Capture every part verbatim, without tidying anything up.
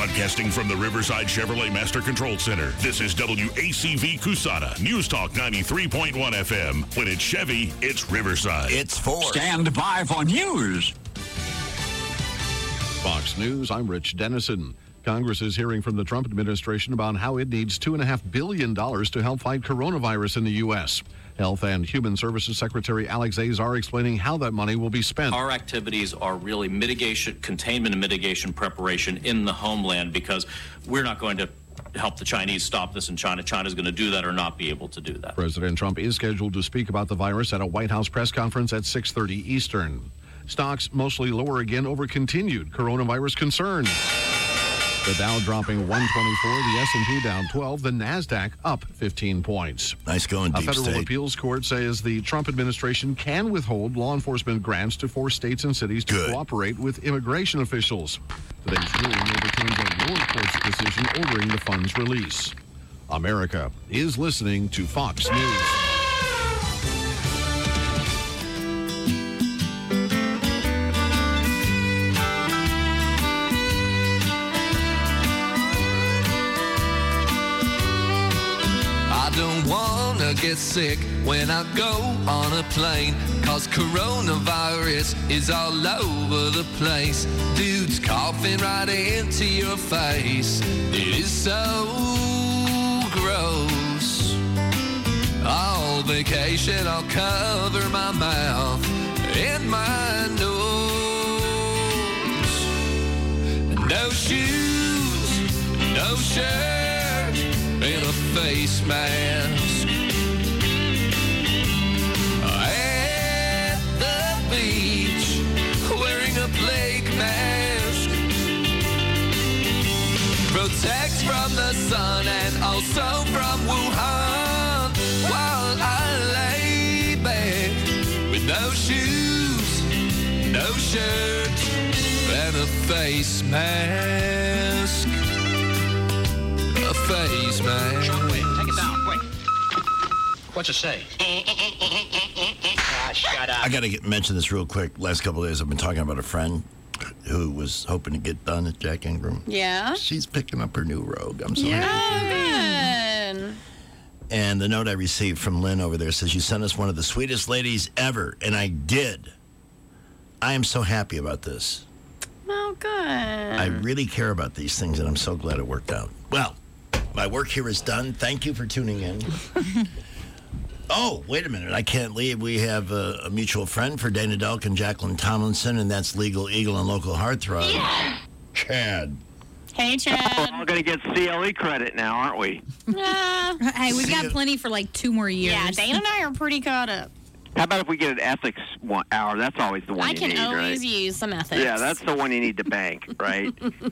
Broadcasting from the Riverside Chevrolet Master Control Center, this is W A C V Cusana, News Talk ninety-three point one F M. When it's Chevy, it's Riverside. It's four. Stand by for news. Fox News, I'm Rich Dennison. Congress is hearing from the Trump administration about how it needs two point five billion dollars to help fight coronavirus in the U S. Health and Human Services Secretary Alex Azar explaining how that money will be spent. Our activities are really mitigation, containment and mitigation preparation in the homeland, because we're not going to help the Chinese stop this in China. China's going to do that or not be able to do that. President Trump is scheduled to speak about the virus at a White House press conference at six thirty Eastern. Stocks mostly lower again over continued coronavirus concerns. The Dow dropping one twenty-four, the S and P down twelve, the NASDAQ up fifteen points. Nice going, Deep A federal State. appeals court says the Trump administration can withhold law enforcement grants to force states and cities to Good. cooperate with immigration officials. Today's ruling overturns a lower court's decision ordering the funds release. America is listening to Fox News. Get sick when I go on a plane, cause coronavirus is all over the place. Dudes coughing right into your face. It is so gross. All vacation I'll cover my mouth and my nose. No shoes, no shirt, and a face mask. Plague mask protects from the sun and also from Wuhan, while I lay back with no shoes, no shirt, and a face mask. A face mask. Sean, wait, take it down, quick. What's it say? Ah, shut up. I got to mention this real quick. Last couple of days, I've been talking about a friend who was hoping to get done at Jack Ingram. Yeah? She's picking up her new Rogue. I'm so Yeah. happy. Good. And the note I received from Lynn over there says, you sent us one of the sweetest ladies ever. And I did. I am so happy about this. Oh, good. I really care about these things, and I'm so glad it worked out. Well, my work here is done. Thank you for tuning in. Oh, wait a minute. I can't leave. We have a, a mutual friend for Dana Delk and Jacqueline Tomlinson, and that's Legal Eagle and Local Heartthrob. Yeah. Chad. Hey, Chad. We're all going to get C L E credit now, aren't we? Uh, hey, we've got plenty for like two more years. Yeah, Dana and I are pretty caught up. How about if we get an ethics one hour? That's always the one I you can need, always right? use some ethics. Yeah, that's the one you need to bank, right?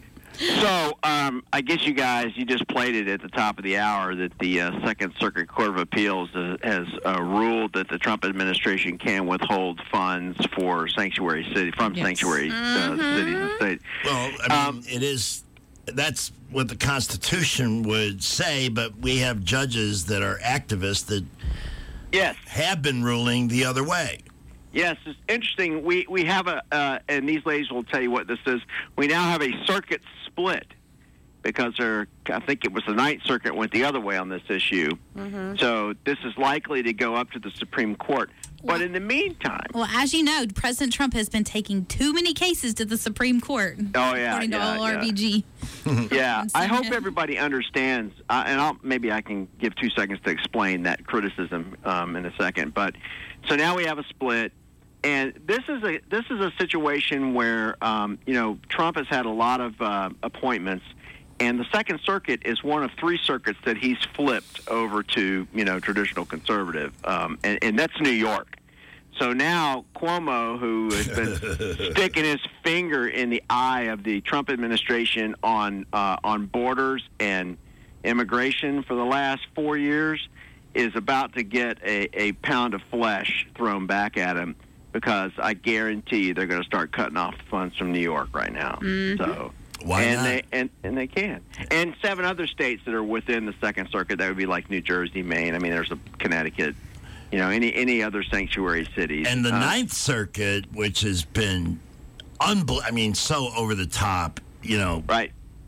So, um, I guess you guys, you just played it at the top of the hour that the uh, Second Circuit Court of Appeals uh, has uh, ruled that the Trump administration can withhold funds for sanctuary city from Yes. sanctuary Mm-hmm. uh, cities and states. Well, I mean, Um, it is, that's what the Constitution would say, but we have judges that are activists that Yes. have been ruling the other way. Yes, it's interesting. We we have a, uh, and these ladies will tell you what this is. We now have a circuit split because there, I think it was the Ninth Circuit went the other way on this issue. Mm-hmm. So this is likely to go up to the Supreme Court. But in the meantime, Well, as you know, President Trump has been taking too many cases to the Supreme Court. Oh, yeah, According yeah, to O R B G. yeah, I hope Yeah. everybody understands, uh, and I'll, maybe I can give two seconds to explain that criticism um, in a second. But so now we have a split. And this is a this is a situation where um, you know Trump has had a lot of uh, appointments, and the Second Circuit is one of three circuits that he's flipped over to you know traditional conservative, um, and, and that's New York. So now Cuomo, who has been sticking his finger in the eye of the Trump administration on uh, on borders and immigration for the last four years, is about to get a, a pound of flesh thrown back at him. Because I guarantee you they're going to start cutting off the funds from New York right now. Mm-hmm. So Why and not? they and, and they can. And seven other states that are within the Second Circuit, that would be like New Jersey, Maine. I mean, there's a Connecticut, you know, any any other sanctuary cities. And the Uh, Ninth Circuit, which has been, unbel- I mean, so over the top, you know, right.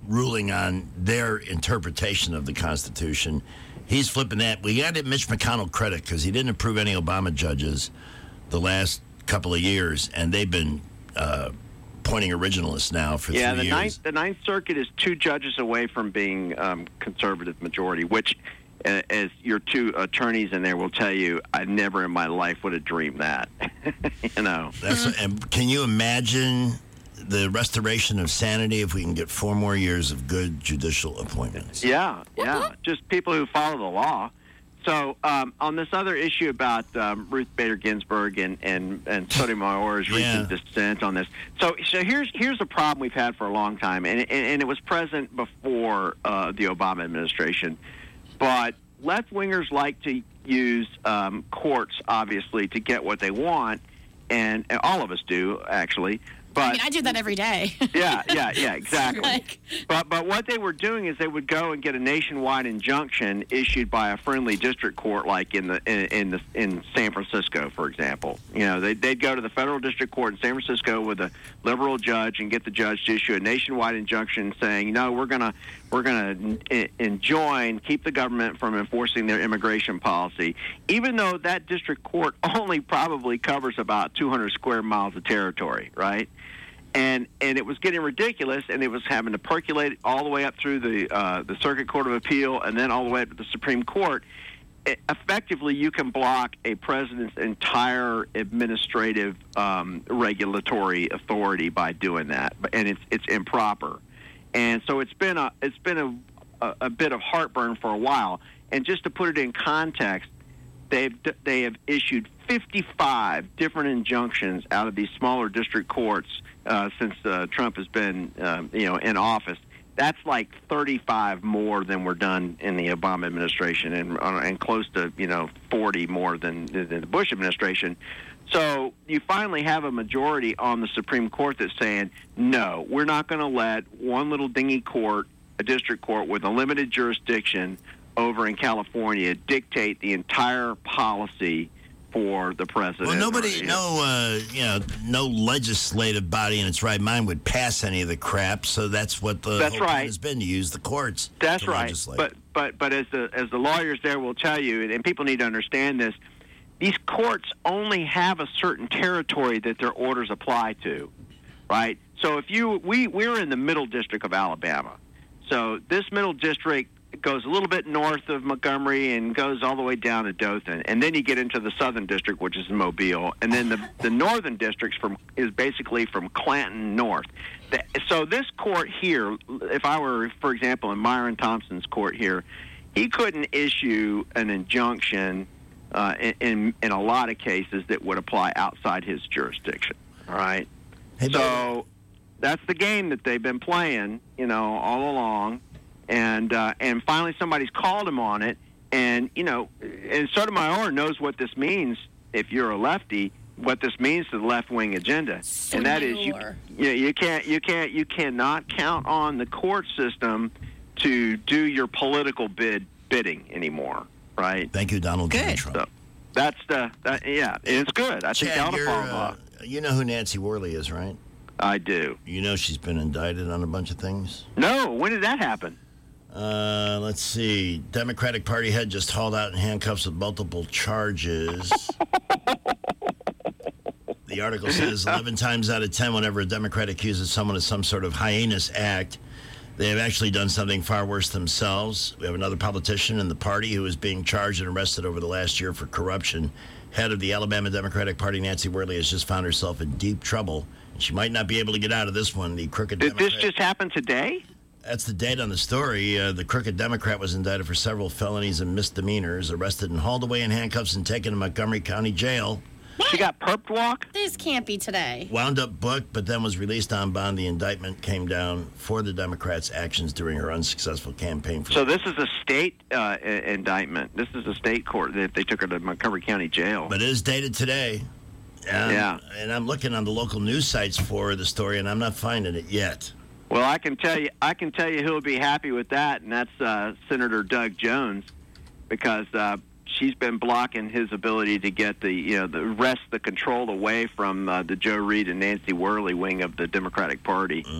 ruling on their interpretation of the Constitution. He's flipping that. We got to give Mitch McConnell credit because he didn't approve any Obama judges the last couple of years, and they've been uh, pointing originalists now for yeah, three the years. ninth the Ninth Circuit is two judges away from being um, conservative majority, which, uh, as your two attorneys in there will tell you, I never in my life would have dreamed that. you know, That's and can you imagine the restoration of sanity if we can get four more years of good judicial appointments? Yeah, yeah, just people who follow the law. So um, on this other issue about um, Ruth Bader Ginsburg and and, and Sotomayor's Yeah. recent dissent on this. So so here's here's a problem we've had for a long time, and and, and it was present before uh, the Obama administration. But left-wingers like to use um, courts, obviously, to get what they want, and, and all of us do, actually. But I mean, I do that every day. yeah, yeah, yeah, exactly. Like- but but what they were doing is they would go and get a nationwide injunction issued by a friendly district court, like in the in, in the in San Francisco, for example. You know, they they'd go to the federal district court in San Francisco with a liberal judge and get the judge to issue a nationwide injunction saying, no, we're gonna we're gonna en- enjoin, keep the government from enforcing their immigration policy, even though that district court only probably covers about two hundred square miles of territory, right? And and it was getting ridiculous, and it was having to percolate all the way up through the uh, the Circuit Court of Appeal and then all the way up to the Supreme Court. It, effectively, you can block a president's entire administrative um, regulatory authority by doing that, and it's it's improper. And so it's been a it's been a, a, a bit of heartburn for a while. And just to put it in context, they've they have issued fifty-five different injunctions out of these smaller district courts uh, since uh, Trump has been, um, you know, in office. That's like thirty-five more than were done in the Obama administration, and uh, and close to you know forty more than, than the Bush administration. So you finally have a majority on the Supreme Court that's saying, no, we're not going to let one little dingy court, a district court with a limited jurisdiction over in California, dictate the entire policy for the president. Well, nobody, or, you no, uh, you know, no legislative body in its right mind would pass any of the crap. So that's what the That's whole point right. has been, to use the courts. That's to right. legislate. But but but as the as the lawyers there will tell you, and, and people need to understand this, these courts only have a certain territory that their orders apply to, right? So if you we we're in the middle district of Alabama, so this middle district goes a little bit north of Montgomery and goes all the way down to Dothan, and then you get into the southern district, which is Mobile, and then the the northern districts from is basically from Clanton north. The, so this court here, if I were, for example, in Myron Thompson's court here, he couldn't issue an injunction uh, in, in in a lot of cases that would apply outside his jurisdiction. All right, Hey, so that's the game that they've been playing, you know, all along. And uh, and finally somebody's called him on it, and you know, and Sotomayor knows what this means. If you're a lefty, what this means to the left wing agenda, and that is you, you you can't you can't you cannot count on the court system to do your political bid bidding anymore, right? Thank you, Donald J. Trump. So that's the that, yeah, it's good. I think Chad, that'll you're, follow uh, up. you know who Nancy Worley is, right? I do. You know she's been indicted on a bunch of things. No, when did that happen? Uh, let's see. Democratic Party head just hauled out in handcuffs with multiple charges. The article says eleven times out of ten, whenever a Democrat accuses someone of some sort of heinous act, they have actually done something far worse themselves. We have another politician in the party who is being charged and arrested over the last year for corruption. Head of the Alabama Democratic Party, Nancy Worley, has just found herself in deep trouble. And she might not be able to get out of this one. The crooked Did Democrat... this just happen today? That's the date on the story. Uh, the crooked Democrat was indicted for several felonies and misdemeanors, arrested and hauled away in handcuffs and taken to Montgomery County Jail. She got perped walk? This can't be today. Wound up booked, but then was released on bond. The indictment came down for the Democrats' actions during her unsuccessful campaign. For So this is a state uh, i- indictment. This is a state court that they took her to Montgomery County Jail. But it is dated today. Um, Yeah. And I'm looking on the local news sites for the story, and I'm not finding it yet. Well, I can tell you, I can tell you who'll be happy with that, and that's uh, Senator Doug Jones, because uh, she's been blocking his ability to get the, you know, the rest the control away from uh, the Joe Reed and Nancy Worley wing of the Democratic Party. Mm.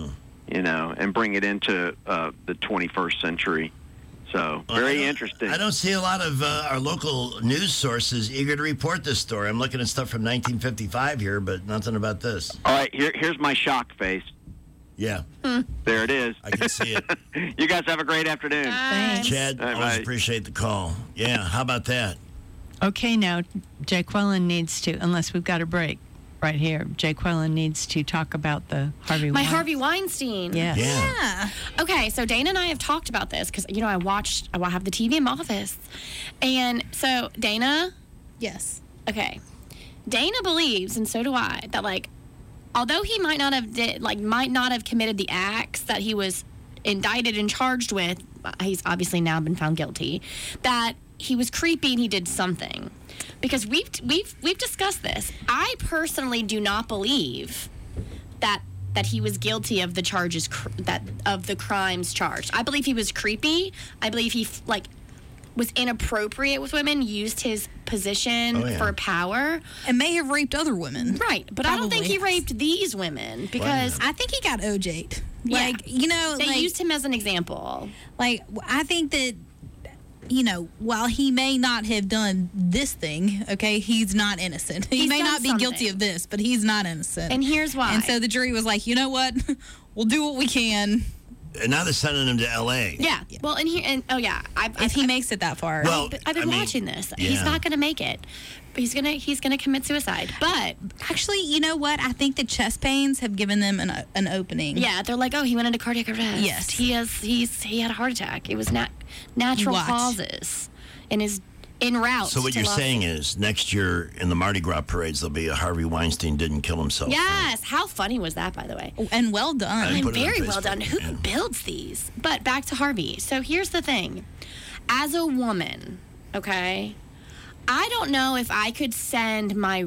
you know, and bring it into uh, the twenty-first century. So, very I interesting. I don't see a lot of uh, our local news sources eager to report this story. I'm looking at stuff from nineteen fifty-five here, but nothing about this. All right, here, here's my shock face. Yeah. There it is. I can see it. You guys have a great afternoon. Thanks. Chad, All right, always bye. appreciate the call. Yeah, how about that? Okay, now, Jaqueline needs to, unless we've got a break right here, Jaqueline needs to talk about the Harvey My Weinstein. Harvey Weinstein. Yes. Yeah. Yeah. Okay, so Dana and I have talked about this because, you know, I watched, I have the T V in my office. And so, Dana, Yes. okay, Dana believes, and so do I, that, like, although he might not have did, like, might not have committed the acts that he was indicted and charged with, he's obviously now been found guilty, that he was creepy and he did something. Because we've we've we've discussed this. I personally do not believe that that he was guilty of the charges cr- that of the crimes charged. I believe he was creepy. I believe he like was inappropriate with women, used his position Oh, yeah. for power. And may have raped other women. Right, but I don't think he Probably. raped these women because I think he got O J'd. Yeah. Like, you know, they like, used him as an example. like, I think that, you know, while he may not have done this thing, okay, he's not innocent. He He's may done not be guilty something. of this, but he's not innocent. And here's why. And so the jury was like, you know what? We'll do what we can And now they're sending him to L A. Yeah. Well, and here and oh yeah, I, if he makes it that far. Well, I've been I mean, watching this. yeah. He's not going to make it. But he's gonna he's gonna commit suicide. But Actually, you know what? I think the chest pains have given them an an opening. yeah, they're like, oh, he went into cardiac arrest. Yes. he has. He's he had a heart attack. It was nat- natural Watch. causes, and is en route. So what to you're Los- saying is next year in the Mardi Gras parades, there'll be a Harvey Weinstein didn't kill himself. Yes. How funny was that, by the way? And well done. I I'm put it on very well Facebook, done. Who yeah. builds these? But back to Harvey. So here's the thing. As a woman, okay, I don't know if I could send my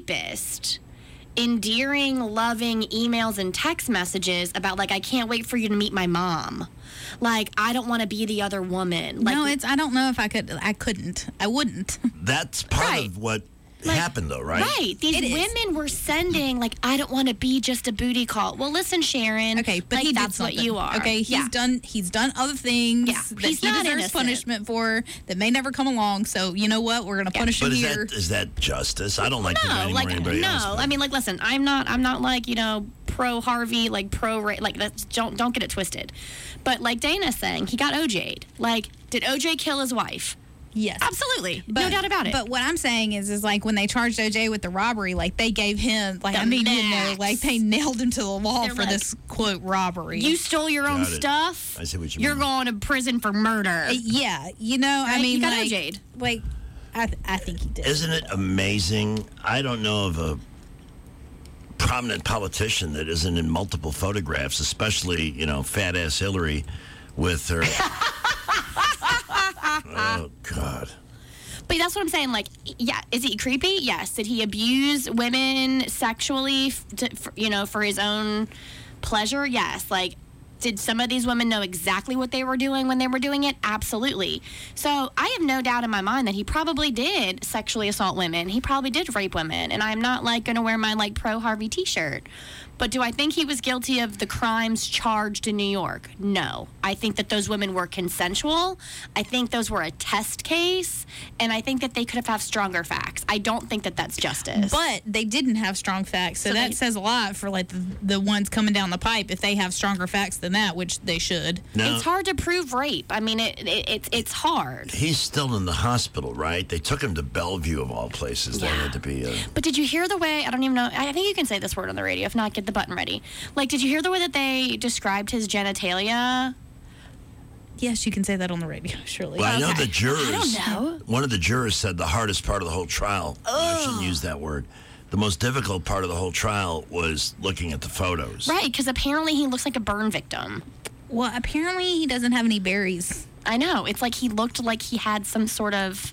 rapist endearing, loving emails and text messages about, like, I can't wait for you to meet my mom. Like, I don't want to be the other woman. Like, no, it's. I don't know if I could. I couldn't. I wouldn't. That's part Right. of what Like, happened, though, right? Right. These It is. women were sending, like, I don't want to be just a booty call. Well, listen, Sharon. Okay, but like, he did that's what something. you are. Okay, he's yeah. done. He's done other things Yeah, that he's he not deserves innocent. punishment for that may never come along. So you know what? We're gonna Yeah. punish But him is here. that is that justice? I don't like to do No, any like more anybody no. else. but- I mean, like, listen. I'm not. I'm not like you know pro Harvey, like pro Ra- like that's don't don't get it twisted. But like Dana's saying, he got O J'd. Like, did O J kill his wife? Yes, Absolutely, no doubt about it. But what I'm saying is, is like when they charged O J with the robbery, like they gave him, like The I mean, you know, max. like they nailed him to the wall They're for like, this quote robbery. you stole your own Got it. stuff. I see what you You're mean. going to prison for murder. Uh, yeah, you know, I Right? mean, He got like, O J'd. like I, th- I think he did. Isn't it amazing? I don't know of a prominent politician that isn't in multiple photographs, especially, you know, fat ass Hillary with her. Oh, God. But that's what I'm saying. Like, yeah, is he creepy? Yes. Did he abuse women sexually, f- to, for, you know, for his own pleasure? Yes. Like, did some of these women know exactly what they were doing when they were doing it? Absolutely. So I have no doubt in my mind that he probably did sexually assault women. He probably did rape women. And I'm not, like, going to wear my, like, pro Harvey t-shirt. But do I think he was guilty of the crimes charged in New York? No. I think that those women were consensual. I think those were a test case. And I think that they could have had stronger facts. I don't think that that's justice. But they didn't have strong facts, so, So that they- says a lot for like the, the ones coming down the pipe. If they have stronger facts than that, which they should. Now, it's hard to prove rape. I mean, it, it, it's it's hard. he's still in the hospital, right? They took him to Bellevue, of all places. They Yeah. had to be. Uh, But did you hear the way, I don't even know, I think you can say this word on the radio. If not, get the button ready. Like, did you hear the way that they described his genitalia? Yes, you can say that on the radio, surely. well, I know Okay. the jurors. I don't know. One of the jurors said the hardest part of the whole trial. I shouldn't use that word. The most difficult part of the whole trial was looking at the photos. Right, because apparently he looks like a burn victim. Well, apparently he doesn't have any berries. I know. It's like he looked like he had some sort of.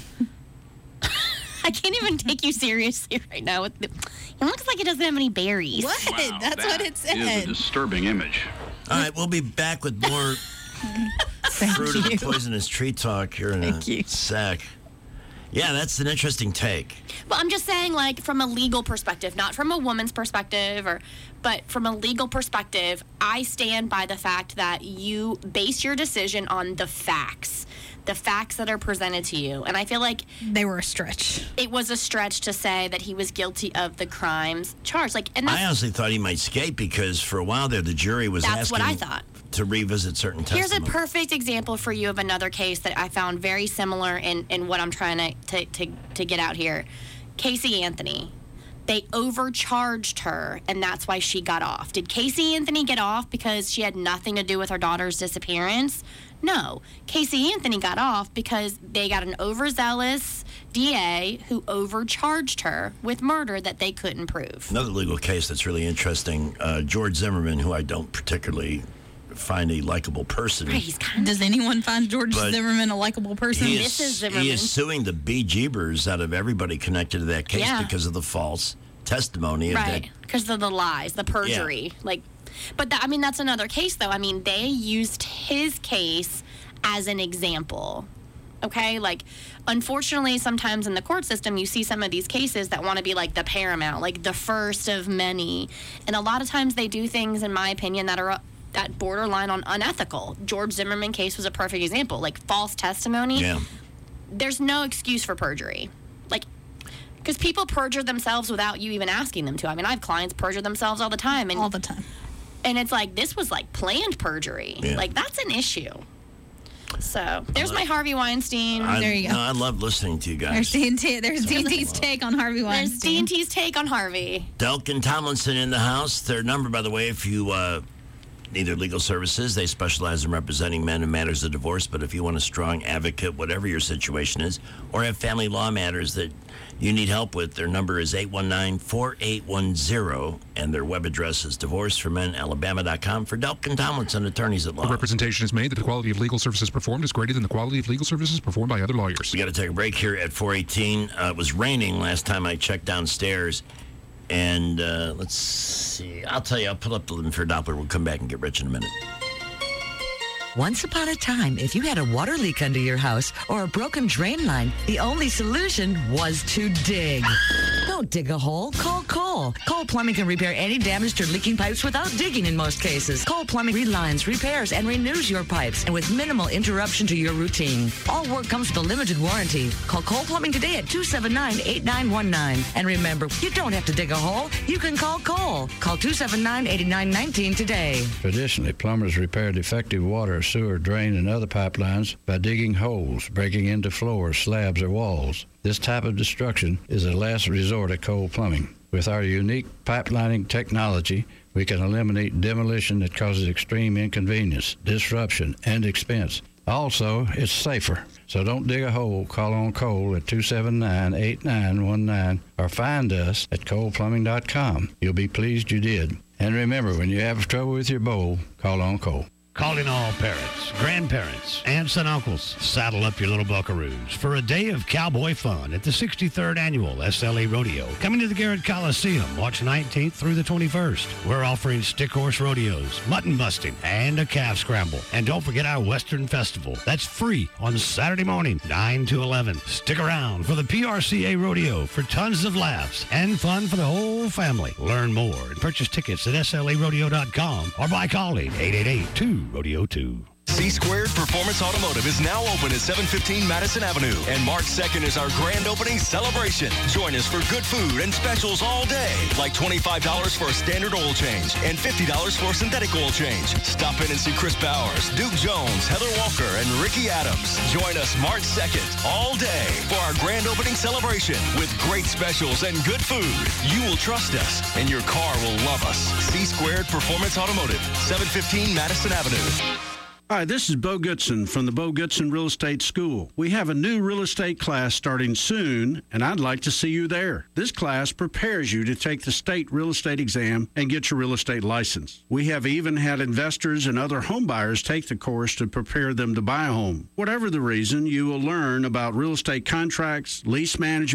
I can't even take you seriously right now. With the... He looks like he doesn't have any berries. What? That's what it Is said. a disturbing image. All right, we'll be back with more Thank fruit of the you. poisonous tree talk here in Thank a you. sec. Yeah, that's an interesting take. Well, I'm just saying, like, from a legal perspective, not from a woman's perspective, or, but from a legal perspective, I stand by the fact that you base your decision on the facts, the facts that are presented to you. And I feel like they were a stretch. It was a stretch to say that he was guilty of the crimes charged. Like, and I honestly thought he might skate because for a while there, the jury was that's asking what I thought. to revisit certain testimony. Here's a perfect example for you of another case that I found very similar in, in what I'm trying to, to, to, to get out here. Casey Anthony. They overcharged her, and that's why she got off. Did Casey Anthony get off because she had nothing to do with her daughter's disappearance? No. Casey Anthony got off because they got an overzealous D A who overcharged her with murder that they couldn't prove. Another legal case that's really interesting, uh, George Zimmerman, who I don't particularly find a likable person. Right, he's kind of, Does anyone find George But Zimmerman a likable person? He This is is, Zimmerman. he is suing the bejeebers out of everybody connected to that case Yeah. because of the false testimony. Of right, that. because of the lies, the perjury. Like, but that, I mean, that's another case, though. I mean, they used his case as an example. Okay, like, unfortunately, sometimes in the court system, you see some of these cases that want to be like the paramount, like the first of many, and a lot of times they do things, in my opinion, that are that borderline on unethical. George Zimmerman case was a perfect example, like false testimony. Yeah. There's no excuse for perjury, like, because people perjure themselves without you even asking them to. I mean, I have clients perjure themselves all the time, and all the time, and it's like this was like planned perjury. Yeah. Like, that's an issue. So there's my Harvey Weinstein. I, There you go. No, I love listening to you guys. There's D and T. There's D and T's take on Harvey There's Weinstein. D and T's take on Harvey. Delkin Tomlinson in the house. Their number, by the way, if you uh, need their legal services, they specialize in representing men in matters of divorce. But if you want a strong advocate, whatever your situation is, or have family law matters that you need help with, their number is eight one nine, four eight one zero, and their web address is divorce for men alabama dot com. For Delkin Tomlinson, attorneys at law. A representation is made that the quality of legal services performed is greater than the quality of legal services performed by other lawyers. We got to take a break here at four eighteen. Uh, it was raining last time I checked downstairs. And uh, let's see. I'll tell you, I'll pull up the Living Fair Doppler. We'll come back and get rich in a minute. Once upon a time, if you had a water leak under your house or a broken drain line, the only solution was to dig. Don't dig a hole. Call Cole. Cole Plumbing can repair any damaged or leaking pipes without digging in most cases. Cole Plumbing relines, repairs, and renews your pipes, and with minimal interruption to your routine. All work comes with a limited warranty. Call Cole Plumbing today at two seven nine, eight nine one nine. And remember, you don't have to dig a hole. You can call Cole. Call two seven nine, eight nine one nine today. Traditionally, plumbers repair defective water, sewer, drain, and other pipelines by digging holes, breaking into floors, slabs, or walls. This type of destruction is a last resort at Cole Plumbing. With our unique pipelining technology, we can eliminate demolition that causes extreme inconvenience, disruption, and expense. Also, it's safer. So don't dig a hole. Call on Cole at two seven nine, eight nine one nine or find us at cole plumbing dot com. You'll be pleased you did. And remember, when you have trouble with your bowl, call on Cole. Calling all parents, grandparents, aunts, and uncles. Saddle up your little buckaroos for a day of cowboy fun at the sixty-third Annual S L A Rodeo. Coming to the Garrett Coliseum, March nineteenth through the twenty-first. We're offering stick horse rodeos, mutton busting, and a calf scramble. And don't forget our Western Festival. That's free on Saturday morning, nine to eleven. Stick around for the P R C A Rodeo for tons of laughs and fun for the whole family. Learn more and purchase tickets at S L A rodeo dot com or by calling eight eight eight, two rodeo two. C Squared Performance Automotive is now open at seven fifteen Madison Avenue, and March second is our grand opening celebration. Join us for good food and specials all day, like twenty-five dollars for a standard oil change and fifty dollars for a synthetic oil change. Stop in and see Chris Bowers, Duke Jones, Heather Walker, and Ricky Adams. Join us March second all day for our grand opening celebration with great specials and good food. You will trust us, and your car will love us. C Squared Performance Automotive, seven fifteen Madison Avenue. Hi, this is Bo Goodson from the Bo Goodson Real Estate School. We have a new real estate class starting soon, and I'd like to see you there. This class prepares you to take the state real estate exam and get your real estate license. We have even had investors and other home buyers take the course to prepare them to buy a home. Whatever the reason, you will learn about real estate contracts, lease management,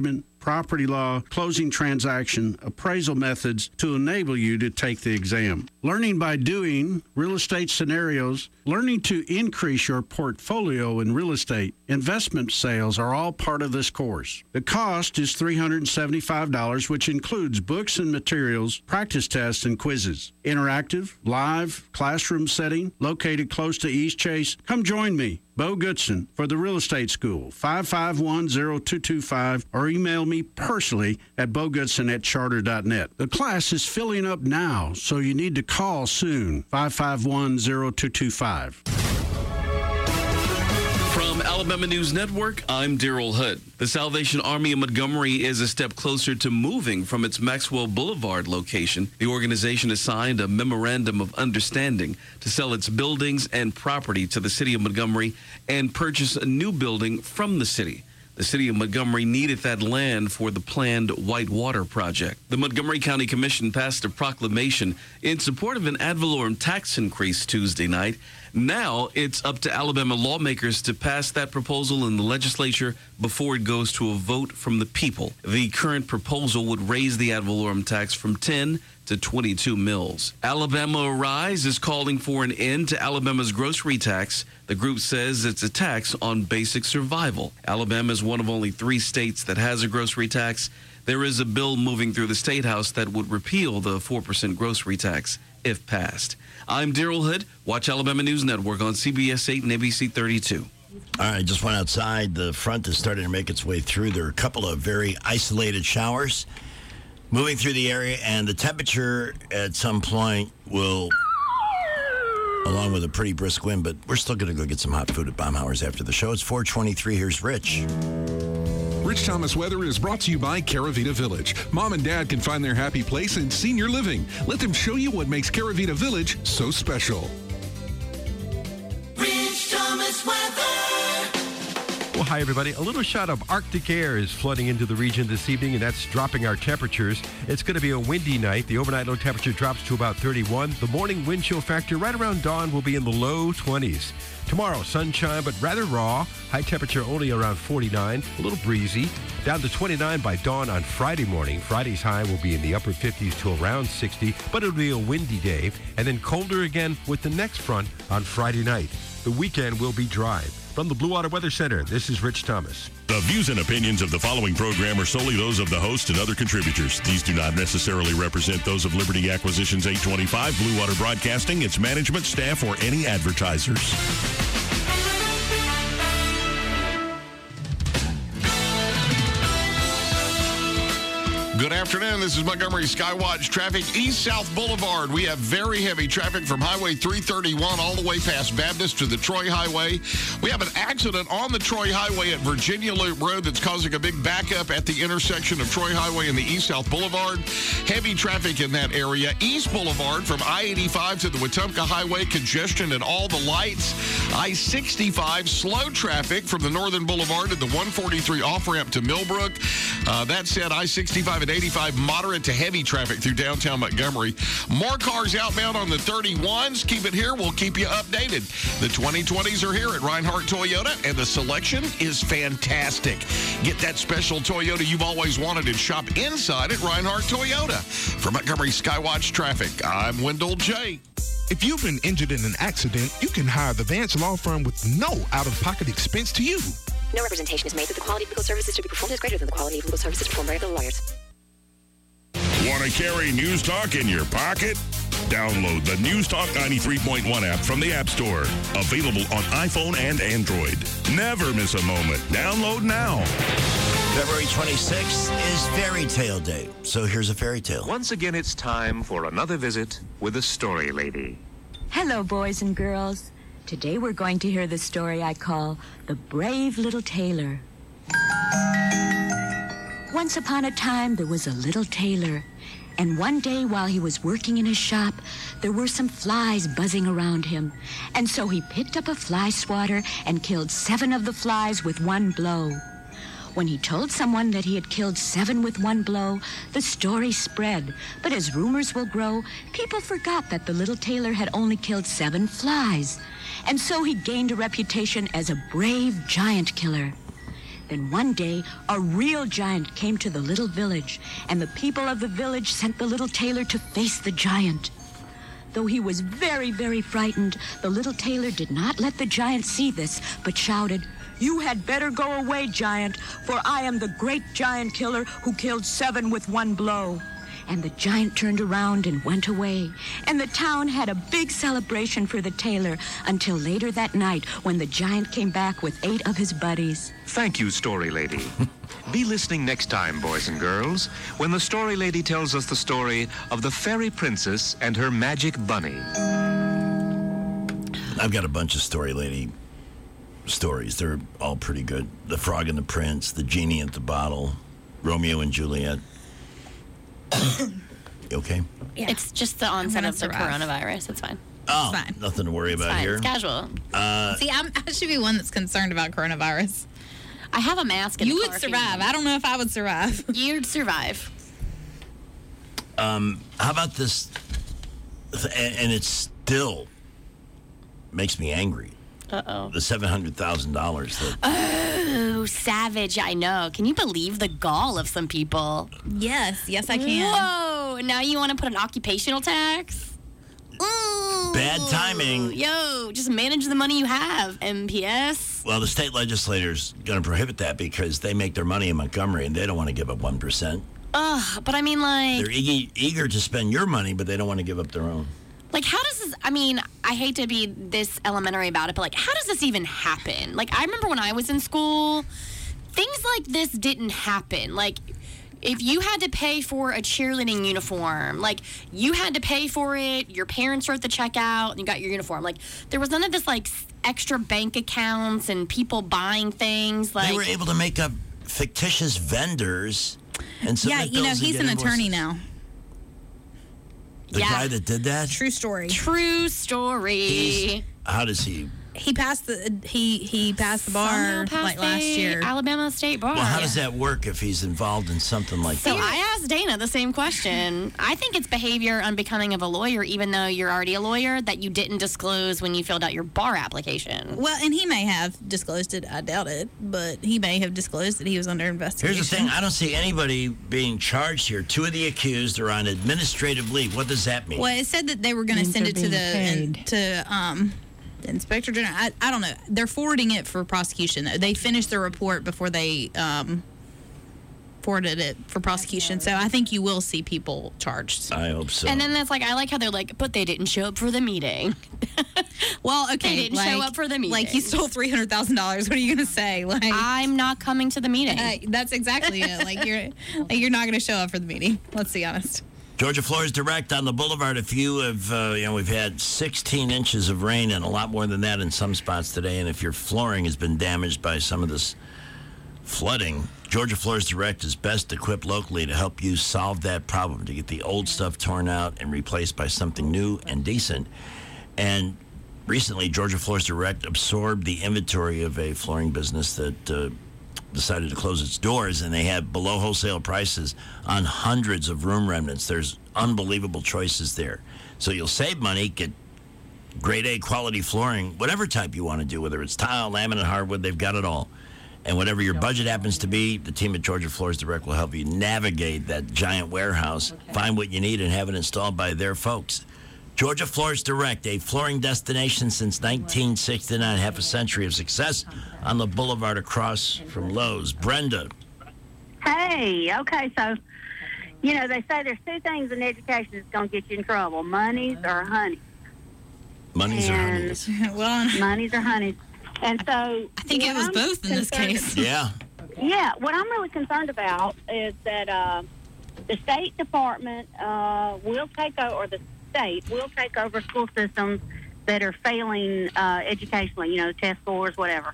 property law, closing transaction, appraisal methods to enable you to take the exam. Learning by doing, real estate scenarios, learning to increase your portfolio in real estate, investment sales are all part of this course. The cost is three hundred seventy-five dollars, which includes books and materials, practice tests, and quizzes. Interactive, live, classroom setting, located close to East Chase. Come join me, Bo Goodson, for the Real Estate School, five five one, zero two two five, or email me personally at bogoodson at charter dot net. The class is filling up now, so you need to call soon, five five one, zero two two five. From Alabama News Network, I'm Daryl Hood. The Salvation Army of Montgomery is a step closer to moving from its Maxwell Boulevard location. The organization has signed a memorandum of understanding to sell its buildings and property to the city of Montgomery and purchase a new building from the city. The city of Montgomery needed that land for the planned Whitewater project. The Montgomery County Commission passed a proclamation in support of an ad valorem tax increase Tuesday night. Now it's up to Alabama lawmakers to pass that proposal in the legislature before it goes to a vote from the people. The current proposal would raise the ad valorem tax from ten to twenty-two mils. Alabama Arise is calling for an end to Alabama's grocery tax. The group says it's a tax on basic survival. Alabama is one of only three states that has a grocery tax. There is a bill moving through the State House that would repeal the four percent grocery tax if passed. I'm Daryl Hood. Watch Alabama News Network on C B S eight and A B C thirty-two. All right, just went outside. The front is starting to make its way through. There are a couple of very isolated showers moving through the area, and the temperature at some point will, along with a pretty brisk wind, but we're still going to go get some hot food at Baumhauer's after the show. It's four twenty-three. Here's Rich. Rich Thomas Weather is brought to you by Caravita Village. Mom and Dad can find their happy place in senior living. Let them show you what makes Caravita Village so special. Rich Thomas Weather. Well, hi, everybody. A little shot of Arctic air is flooding into the region this evening, and that's dropping our temperatures. It's going to be a windy night. The overnight low temperature drops to about thirty-one. The morning wind chill factor right around dawn will be in the low twenties. Tomorrow, sunshine, but rather raw. High temperature only around forty-nine, a little breezy. Down to twenty-nine by dawn on Friday morning. Friday's high will be in the upper fifties to around sixty, but it'll be a windy day. And then colder again with the next front on Friday night. The weekend will be dry. From the Blue Water Weather Center, this is Rich Thomas. The views and opinions of the following program are solely those of the host and other contributors. These do not necessarily represent those of Liberty Acquisitions eight twenty-five, Blue Water Broadcasting, its management, staff, or any advertisers. Good afternoon. This is Montgomery Skywatch traffic. East-South Boulevard. We have very heavy traffic from Highway three thirty-one all the way past Baptist to the Troy Highway. We have an accident on the Troy Highway at Virginia Loop Road that's causing a big backup at the intersection of Troy Highway and the East-South Boulevard. Heavy traffic in that area. East Boulevard from I eighty-five to the Wetumpka Highway. Congestion at all the lights. I sixty-five. Slow traffic from the Northern Boulevard to the one forty-three off-ramp to Millbrook. Uh, that said, I sixty-five and eighty-five, moderate to heavy traffic through downtown Montgomery. More cars outbound on the thirty-ones. Keep it here. We'll keep you updated. The twenty twenties are here at Reinhardt Toyota, and the selection is fantastic. Get that special Toyota you've always wanted and shop inside at Reinhardt Toyota. For Montgomery Skywatch Traffic, I'm Wendell J. If you've been injured in an accident, you can hire the Vance Law Firm with no out-of-pocket expense to you. No representation is made that the quality of legal services to be performed is greater than the quality of legal services performed by other lawyers. Want to carry News Talk in your pocket? Download the News Talk ninety-three point one app from the App Store. Available on iPhone and Android. Never miss a moment. Download now. February twenty-sixth is Fairy Tale Day. So here's a fairy tale. Once again, it's time for another visit with the Story Lady. Hello, boys and girls. Today we're going to hear the story I call The Brave Little Tailor. Once upon a time, there was a little tailor. And one day while he was working in his shop, there were some flies buzzing around him. And so he picked up a fly swatter and killed seven of the flies with one blow. When he told someone that he had killed seven with one blow, the story spread. But as rumors will grow, people forgot that the little tailor had only killed seven flies. And so he gained a reputation as a brave giant killer. Then one day, a real giant came to the little village, and the people of the village sent the little tailor to face the giant. Though he was very, very frightened, the little tailor did not let the giant see this, but shouted, "You had better go away, giant, for I am the great giant killer who killed seven with one blow." And the giant turned around and went away. And the town had a big celebration for the tailor until later that night when the giant came back with eight of his buddies. Thank you, Story Lady. Be listening next time, boys and girls, when the Story Lady tells us the story of the fairy princess and her magic bunny. I've got a bunch of Story Lady stories. They're all pretty good. The Frog and the Prince, The Genie at the Bottle, Romeo and Juliet. You okay? Yeah. It's just the onset gonna of the survive. coronavirus. It's fine. Oh, fine. nothing to worry It's about fine. here. It's casual. Uh, See, I'm, I should be one that's concerned about coronavirus. I have a mask in You the would car if you survive. need. I don't know if I would survive. You'd survive. Um, how about this? And, and it still makes me angry. Uh-oh. The seven hundred thousand dollars that Oh, savage. I know. Can you believe the gall of some people? Yes. Yes, I can. Whoa. Now you want to put an occupational tax? Ooh. Bad timing. Yo, just manage the money you have, M P S. Well, the state legislator's going to prohibit that because they make their money in Montgomery and they don't want to give up one percent. Ugh, but I mean, like... They're e- eager to spend your money, but they don't want to give up their own. Like, how does this... I mean, I hate to be this elementary about it, but, like, how does this even happen? Like, I remember when I was in school, things like this didn't happen. Like, if you had to pay for a cheerleading uniform, like, you had to pay for it, your parents wrote the check out, and you got your uniform. Like, there was none of this, like, extra bank accounts and people buying things. Like, They were able to make up fictitious vendors and Yeah, submit you know, bills and he's get an invoices. attorney now. The Yeah. guy that did that? True story. True story. He's- How does he? He passed the he he passed the bar Somehow passed like last the year. Alabama State Bar. Well, how does that work if he's involved in something like So that? I asked Dana the same question. I think it's behavior unbecoming of a lawyer, even though you're already a lawyer, that you didn't disclose when you filled out your bar application. Well, and he may have disclosed it. I doubt it, but he may have disclosed that he was under investigation. Here's the thing. I don't see anybody being charged here. Two of the accused are on administrative leave. What does that mean? Well, it said that they were going to Means send they're it to the being in, to um the inspector general. I, I don't know. They're forwarding it for prosecution. They finished the report before they um forwarded it for prosecution. So I think you will see people charged. I hope so. And then that's like, I like how they're like, but they didn't show up for the meeting. Well, okay, They didn't show like- up for the meeting. Like, you stole three hundred thousand dollars. What are you going to say? Like, I'm not coming to the meeting. uh, that's exactly it. Like, you're like you're not going to show up for the meeting. Let's be honest. Georgia Floors Direct on the Boulevard. If you have, uh, you know, we've had sixteen inches of rain and a lot more than that in some spots today. And if your flooring has been damaged by some of this flooding, Georgia Floors Direct is best equipped locally to help you solve that problem, to get the old stuff torn out and replaced by something new and decent. And recently, Georgia Floors Direct absorbed the inventory of a flooring business that uh, decided to close its doors, and they have below wholesale prices on hundreds of room remnants. There's unbelievable choices there. So you'll save money, get grade A quality flooring, whatever type you want to do, whether it's tile, laminate, hardwood, they've got it all. And whatever your budget happens to be, the team at Georgia Floors Direct will help you navigate that giant warehouse, find what you need, and have it installed by their folks. Georgia Floors Direct, a flooring destination since nineteen sixty-nine, half a century of success on the boulevard across from Lowe's. Brenda. Hey, okay, so, you know, they say there's two things in education that's going to get you in trouble, monies or honey. Monies or And- honeys? Well, Monies or honeys. And so... I think it was both in this case. Yeah. Yeah, what I'm really concerned about is that uh, the State Department uh, will take over, or the state will take over school systems that are failing uh, educationally, you know, test scores, whatever.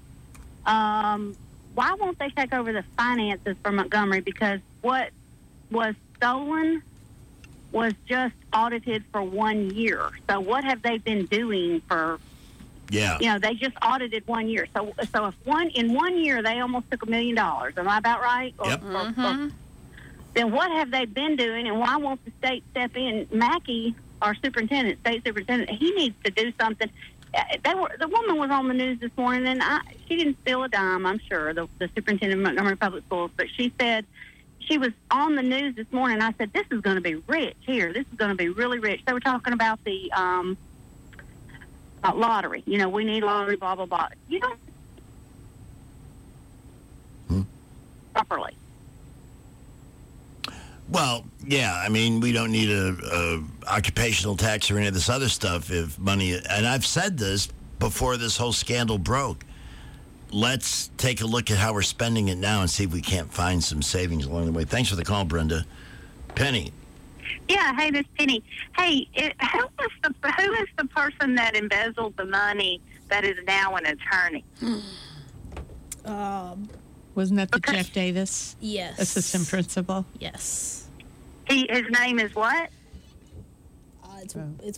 Um, why won't they take over the finances for Montgomery? Because what was stolen was just audited for one year. So what have they been doing for... Yeah. You know, they just audited one year. So, so if one in one year they almost took a million dollars. Am I about right? Or, Yep. or- or- then what have they been doing, and why won't the state step in? Mackey, our superintendent, state superintendent, he needs to do something. uh, they were the woman was on the news this morning, and I, she didn't steal a dime. I'm sure the, the superintendent of Montgomery Public Schools, but she said she was on the news this morning. I said, "This is going to be rich here. This is going to be really rich." They were talking about the um, uh, lottery. You know, we need lottery, blah blah blah. You don't hmm. properly. Well, yeah, I mean, we don't need a, a occupational tax or any of this other stuff if money, and I've said this before this whole scandal broke. Let's take a look at how we're spending it now and see if we can't find some savings along the way. Thanks for the call, Brenda. Penny. Yeah, hey, this Penny. Hey, it, who is the who is the person that embezzled the money that is now an attorney? Um, Wasn't that the Jeff Davis? Yes. Assistant principal? Yes. He his name is what? Uh, it's it's.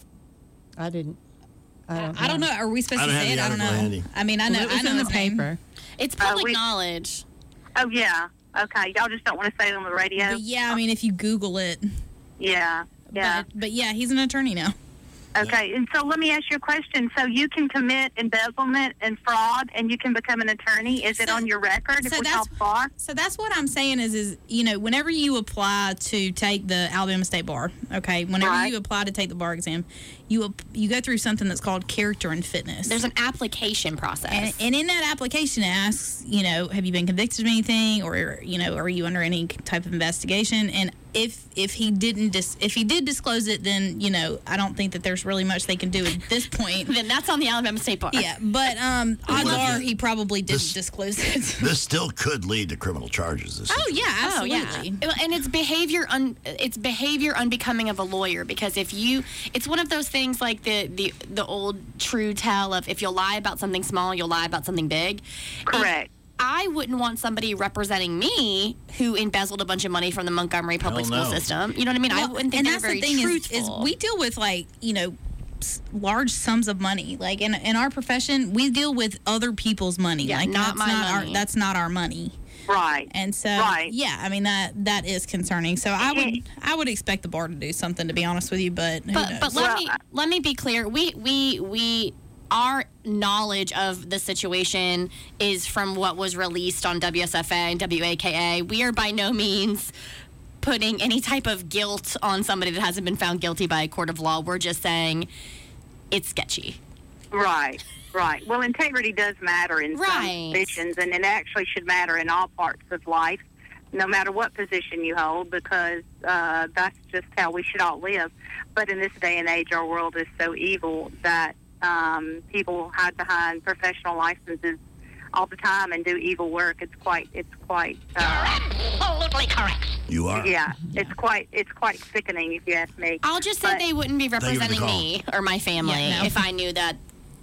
I didn't. I don't. I don't know. Are we supposed I to don't say have it? the I don't article know. handy. I mean, I know. Well, it was I know in the his name. paper. It's public Uh, we- knowledge. Oh yeah. Okay, y'all just don't want to say it on the radio. But yeah, I mean, if you Google it. Yeah. Yeah. But, but yeah, he's an attorney now. Okay, and so let me ask you a question. So you can commit embezzlement and fraud, and you can become an attorney. Is it on your record? So if we that's talk bar? so that's what I'm saying is is you know whenever you apply to take the Alabama State Bar, okay, whenever Right. you apply to take the bar exam, you ap- you go through something that's called character and fitness. There's an application process. And, and in that application, it asks, you know, have you been convicted of anything, or you know, are you under any type of investigation? And if if he didn't dis- if he did disclose it, then you know, I don't think that there's really much they can do at this point. Then that's on the Alabama State Bar. Yeah, but um, odds Well, are this- he probably didn't this- disclose it. This still could lead to criminal charges. This Oh yeah, absolutely. Oh, yeah. And it's behavior un, it's behavior unbecoming of a lawyer, because if you it's one of those things like the the the old true tell of if you'll lie about something small, you'll lie about something big. Correct. I wouldn't want somebody representing me who embezzled a bunch of money from the Montgomery public Hell school no. system. You know what I mean? I Well, wouldn't think and they're that's very the thing is, truthful. is we deal with like you know s- large sums of money. Like in in our profession, we deal with other people's money. Yeah, like not that's my not money. our that's not our money. Right. And so Right. yeah, I mean that that is concerning. So I would I would expect the bar to do something, to be honest with you, but who But knows? but let me let me be clear. We we we our knowledge of the situation is from what was released on W S F A and W A K A. We are by no means putting any type of guilt on somebody that hasn't been found guilty by a court of law. We're just saying it's sketchy. Right. Right. Well, integrity does matter in Right. some positions, and it actually should matter in all parts of life, no matter what position you hold, because uh, that's just how we should all live. But in this day and age, our world is so evil that um, people hide behind professional licenses all the time and do evil work. It's quite, it's quite, uh, Absolutely correct. You are. yeah, it's quite, it's quite sickening if you ask me. I'll just say But- they wouldn't be you for the representing call. me or my family Yeah, no. if I knew that.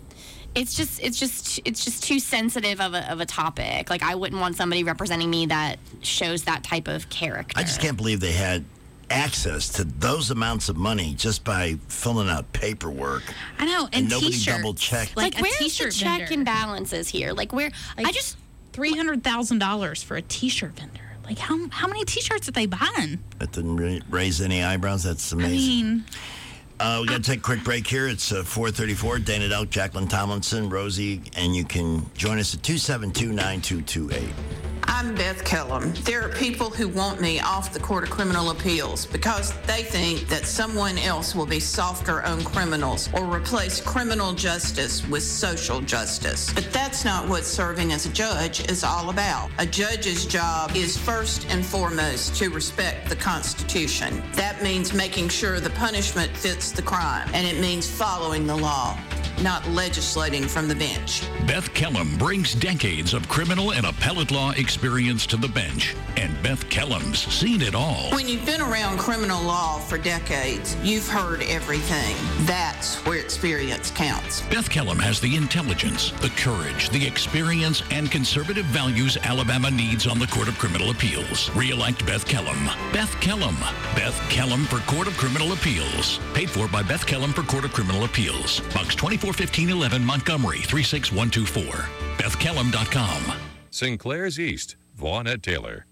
It's just, it's just, it's just too sensitive of a, of a topic. Like I wouldn't want somebody representing me that shows that type of character. I just can't believe they had access to those amounts of money just by filling out paperwork. I know, and, and nobody t-shirts, double-checked. like, Like, a where's the t-shirt check vendor. and balances here? Like where? Like, I just three hundred thousand dollars for a t-shirt vendor. Like how how many t-shirts are they buying? That didn't re- raise any eyebrows. That's I amazing. mean, Uh, we got to take a quick break here. It's uh, four thirty-four. Dana Delk, Jacqueline Tomlinson, Rosie, and you can join us at two seven two, nine two two eight. I'm Beth Kellum. There are people who want me off the Court of Criminal Appeals because they think that someone else will be softer on criminals or replace criminal justice with social justice. But that's not what serving as a judge is all about. A judge's job is first and foremost to respect the Constitution. That means making sure the punishment fits the crime, and it means following the law, not legislating from the bench. Beth Kellum brings decades of criminal and appellate law experience to the bench, and Beth Kellum's seen it all. When you've been around criminal law for decades, you've heard everything. That's where experience counts. Beth Kellum has the intelligence, the courage, the experience, and conservative values Alabama needs on the Court of Criminal Appeals. Re-elect Beth Kellum. Beth Kellum. Beth Kellum for Court of Criminal Appeals. Paid for by Beth Kellum for Court of Criminal Appeals. Box twenty-four fifteen eleven, Montgomery, three six one two four. Beth Kellum dot com. Sinclair's East, Vaughn at Taylor.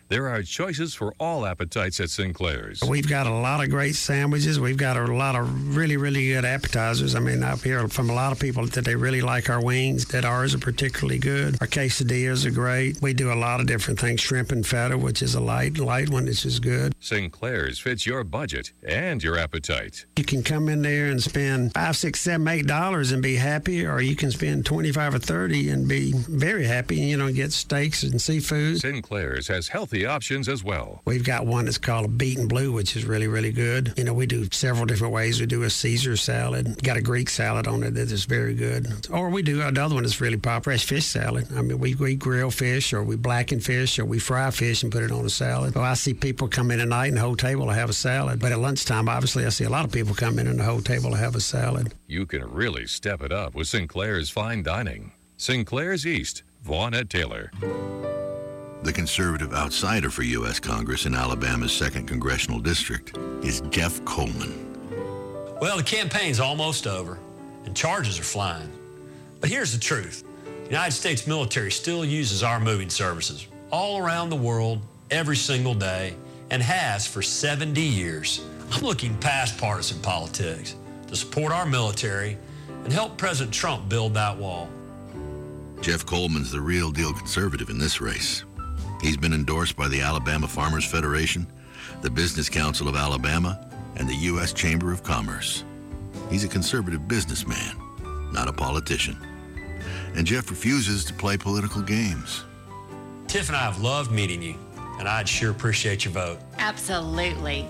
There are choices for all appetites at Sinclair's. We've got a lot of great sandwiches. We've got a lot of really, really good appetizers. I mean, I've heard from a lot of people that they really like our wings, that ours are particularly good. Our quesadillas are great. We do a lot of different things. Shrimp and feta, which is a light, light one, which is good. Sinclair's fits your budget and your appetite. You can come in there and spend five, six, seven, eight dollars and be happy, or you can spend twenty-five or thirty and be very happy. You know, get steaks and seafood. Sinclair's has healthy options as well. We've got one that's called a beaten blue, which is really, really good. You know, we do several different ways. We do a Caesar salad, got a Greek salad on it that is very good. Or we do another one that's really popular, is fish salad. I mean, we, we grill fish, or we blacken fish, or we fry fish and put it on a salad. Oh, I see people come in at night and the whole table will have a salad. But at lunchtime, obviously, I see a lot of people come in and the whole table will have a salad. You can really step it up with Sinclair's fine dining. Sinclair's East, Vaughn at Taylor. The conservative outsider for U S Congress in Alabama's second congressional district is Jeff Coleman. Well, the campaign's almost over, and charges are flying. But here's the truth. The United States military still uses our moving services all around the world, every single day, and has for seventy years. I'm looking past partisan politics to support our military and help President Trump build that wall. Jeff Coleman's the real deal conservative in this race. He's been endorsed by the Alabama Farmers Federation, the Business Council of Alabama, and the U S Chamber of Commerce. He's a conservative businessman, not a politician. And Jeff refuses to play political games. Tiff and I have loved meeting you, and I'd sure appreciate your vote. Absolutely.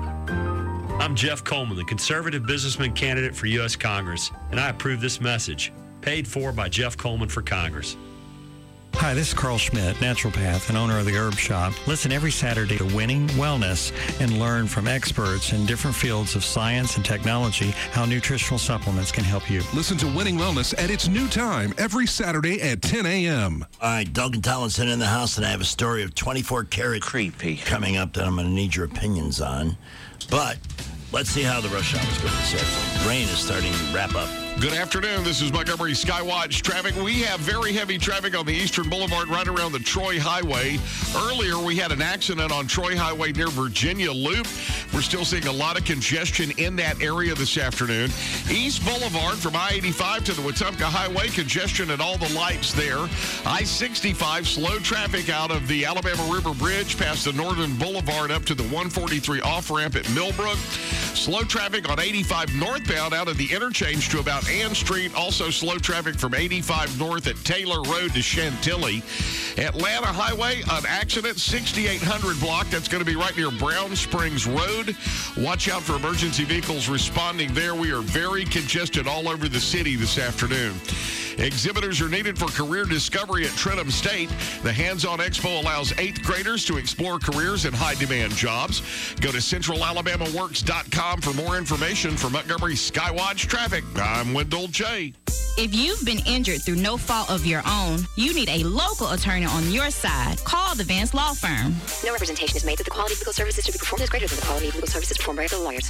I'm Jeff Coleman, the conservative businessman candidate for U S Congress, and I approve this message, paid for by Jeff Coleman for Congress. Hi, this is Carl Schmidt, naturopath and owner of the Herb Shop. Listen every Saturday to Winning Wellness and learn from experts in different fields of science and technology how nutritional supplements can help you. Listen to Winning Wellness at its new time every Saturday at ten a.m. All right, Duncan Tomlinson in the house, and I have a story of twenty-four karat creepy coming up that I'm going to need your opinions on. But let's see how the rush hour is going this afternoon. Rain is starting to wrap up. Good afternoon. This is Montgomery Skywatch traffic. We have very heavy traffic on the Eastern Boulevard right around the Troy Highway. Earlier, we had an accident on Troy Highway near Virginia Loop. We're still seeing a lot of congestion in that area this afternoon. East Boulevard from I eighty-five to the Wetumpka Highway, congestion at all the lights there. I sixty-five, slow traffic out of the Alabama River Bridge past the Northern Boulevard up to the one forty-three off-ramp at Millbrook. Slow traffic on eighty-five northbound out of the interchange to about Ann Street. Also slow traffic from eighty-five north at Taylor Road to Chantilly. Atlanta Highway, an accident, sixty-eight hundred block. That's going to be right near Brown Springs Road. Watch out for emergency vehicles responding there. We are very congested all over the city this afternoon. Exhibitors are needed for career discovery at Trentham State. The Hands-On Expo allows eighth graders to explore careers in high-demand jobs. Go to central alabama works dot com for more information. For Montgomery Skywatch Traffic, I'm Wendell J. If you've been injured through no fault of your own, you need a local attorney on your side. Call the Vance Law Firm. No representation is made that the quality of legal services to be performed is greater than the quality of legal services performed by other lawyers.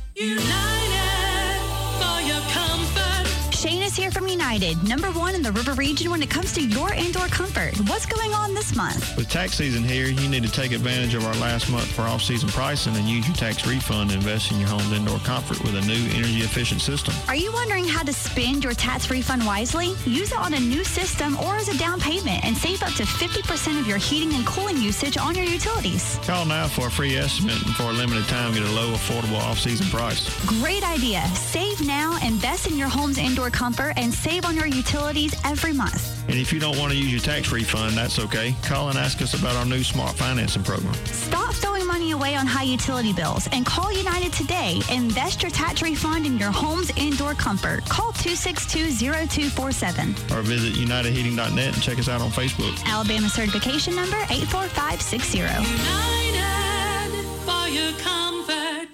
United for your comfort. Shane is here from United, number one in the River region when it comes to your indoor comfort. What's going on this month? With tax season here, you need to take advantage of our last month for off-season pricing and use your tax refund to invest in your home's indoor comfort with a new energy-efficient system. Are you wondering how to spend your tax refund wisely? Use it on a new system or as a down payment and save up to fifty percent of your heating and cooling usage on your utilities. Call now for a free estimate and for a limited time get a low, affordable off-season price. Great idea. Save now, invest in your home's indoor comfort, and save on your utilities every month. And if you don't want to use your tax refund, that's okay. Call and ask us about our new smart financing program. Stop throwing money away on high utility bills and call United today. Invest your tax refund in your home's indoor comfort. Call two six two, zero two four seven. Or visit united heating dot net and check us out on Facebook. Alabama certification number eight four five six zero. United for your comfort. How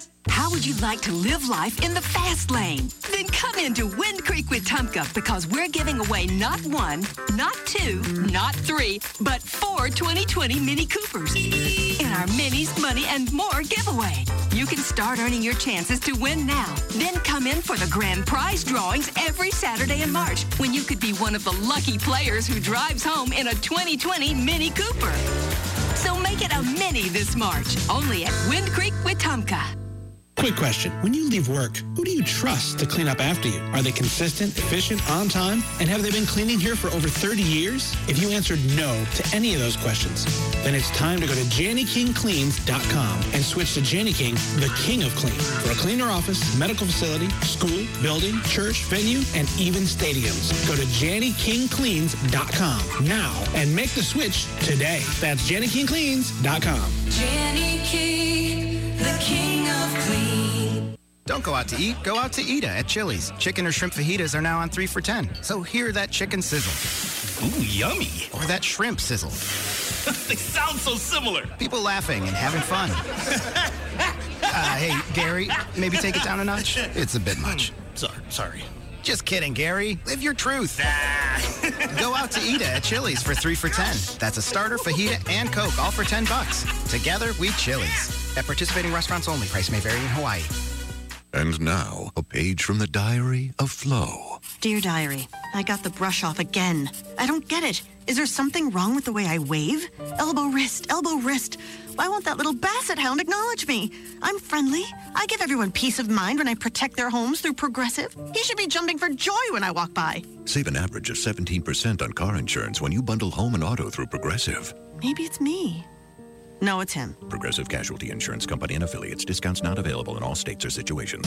How would you like to live life in the fast lane? Then come into Wind Creek Wetumpka because we're giving away not one, not two, not three, but four twenty twenty Mini Coopers in our Minis, Money, and More giveaway. You can start earning your chances to win now. Then come in for the grand prize drawings every Saturday in March when you could be one of the lucky players who drives home in a twenty twenty Mini Cooper. So make it a Mini this March, only at Wind Creek Wetumpka. Quick question. When you leave work, who do you trust to clean up after you? Are they consistent, efficient, on time? And have they been cleaning here for over thirty years? If you answered no to any of those questions, then it's time to go to Janny King Cleans dot com and switch to Janny King, the king of clean. For a cleaner office, medical facility, school, building, church, venue, and even stadiums. Go to Janny King Cleans dot com now and make the switch today. That's Janny King Cleans dot com. Janny King, the king of clean. Don't go out to eat, go out to Eda at Chili's. Chicken or shrimp fajitas are now on three for ten. So hear that chicken sizzle. Ooh, yummy. Or that shrimp sizzle. They sound so similar. People laughing and having fun. uh, hey, Gary, maybe take it down a notch? It's a bit much. Sorry, sorry. Just kidding, Gary. Live your truth. Go out to Eda at Chili's for three for ten. That's a starter, fajita, and Coke, all for ten bucks. Together, we Chili's. At participating restaurants only. Price may vary in Hawaii. And now, a page from the diary of Flo. Dear Diary, I got the brush off again. I don't get it. Is there something wrong with the way I wave? Elbow, wrist, elbow, wrist. Why won't that little basset hound acknowledge me? I'm friendly. I give everyone peace of mind when I protect their homes through Progressive. He should be jumping for joy when I walk by. Save an average of seventeen percent on car insurance when you bundle home and auto through Progressive. Maybe it's me. No, it's him. Progressive Casualty Insurance Company and affiliates. Discounts not available in all states or situations.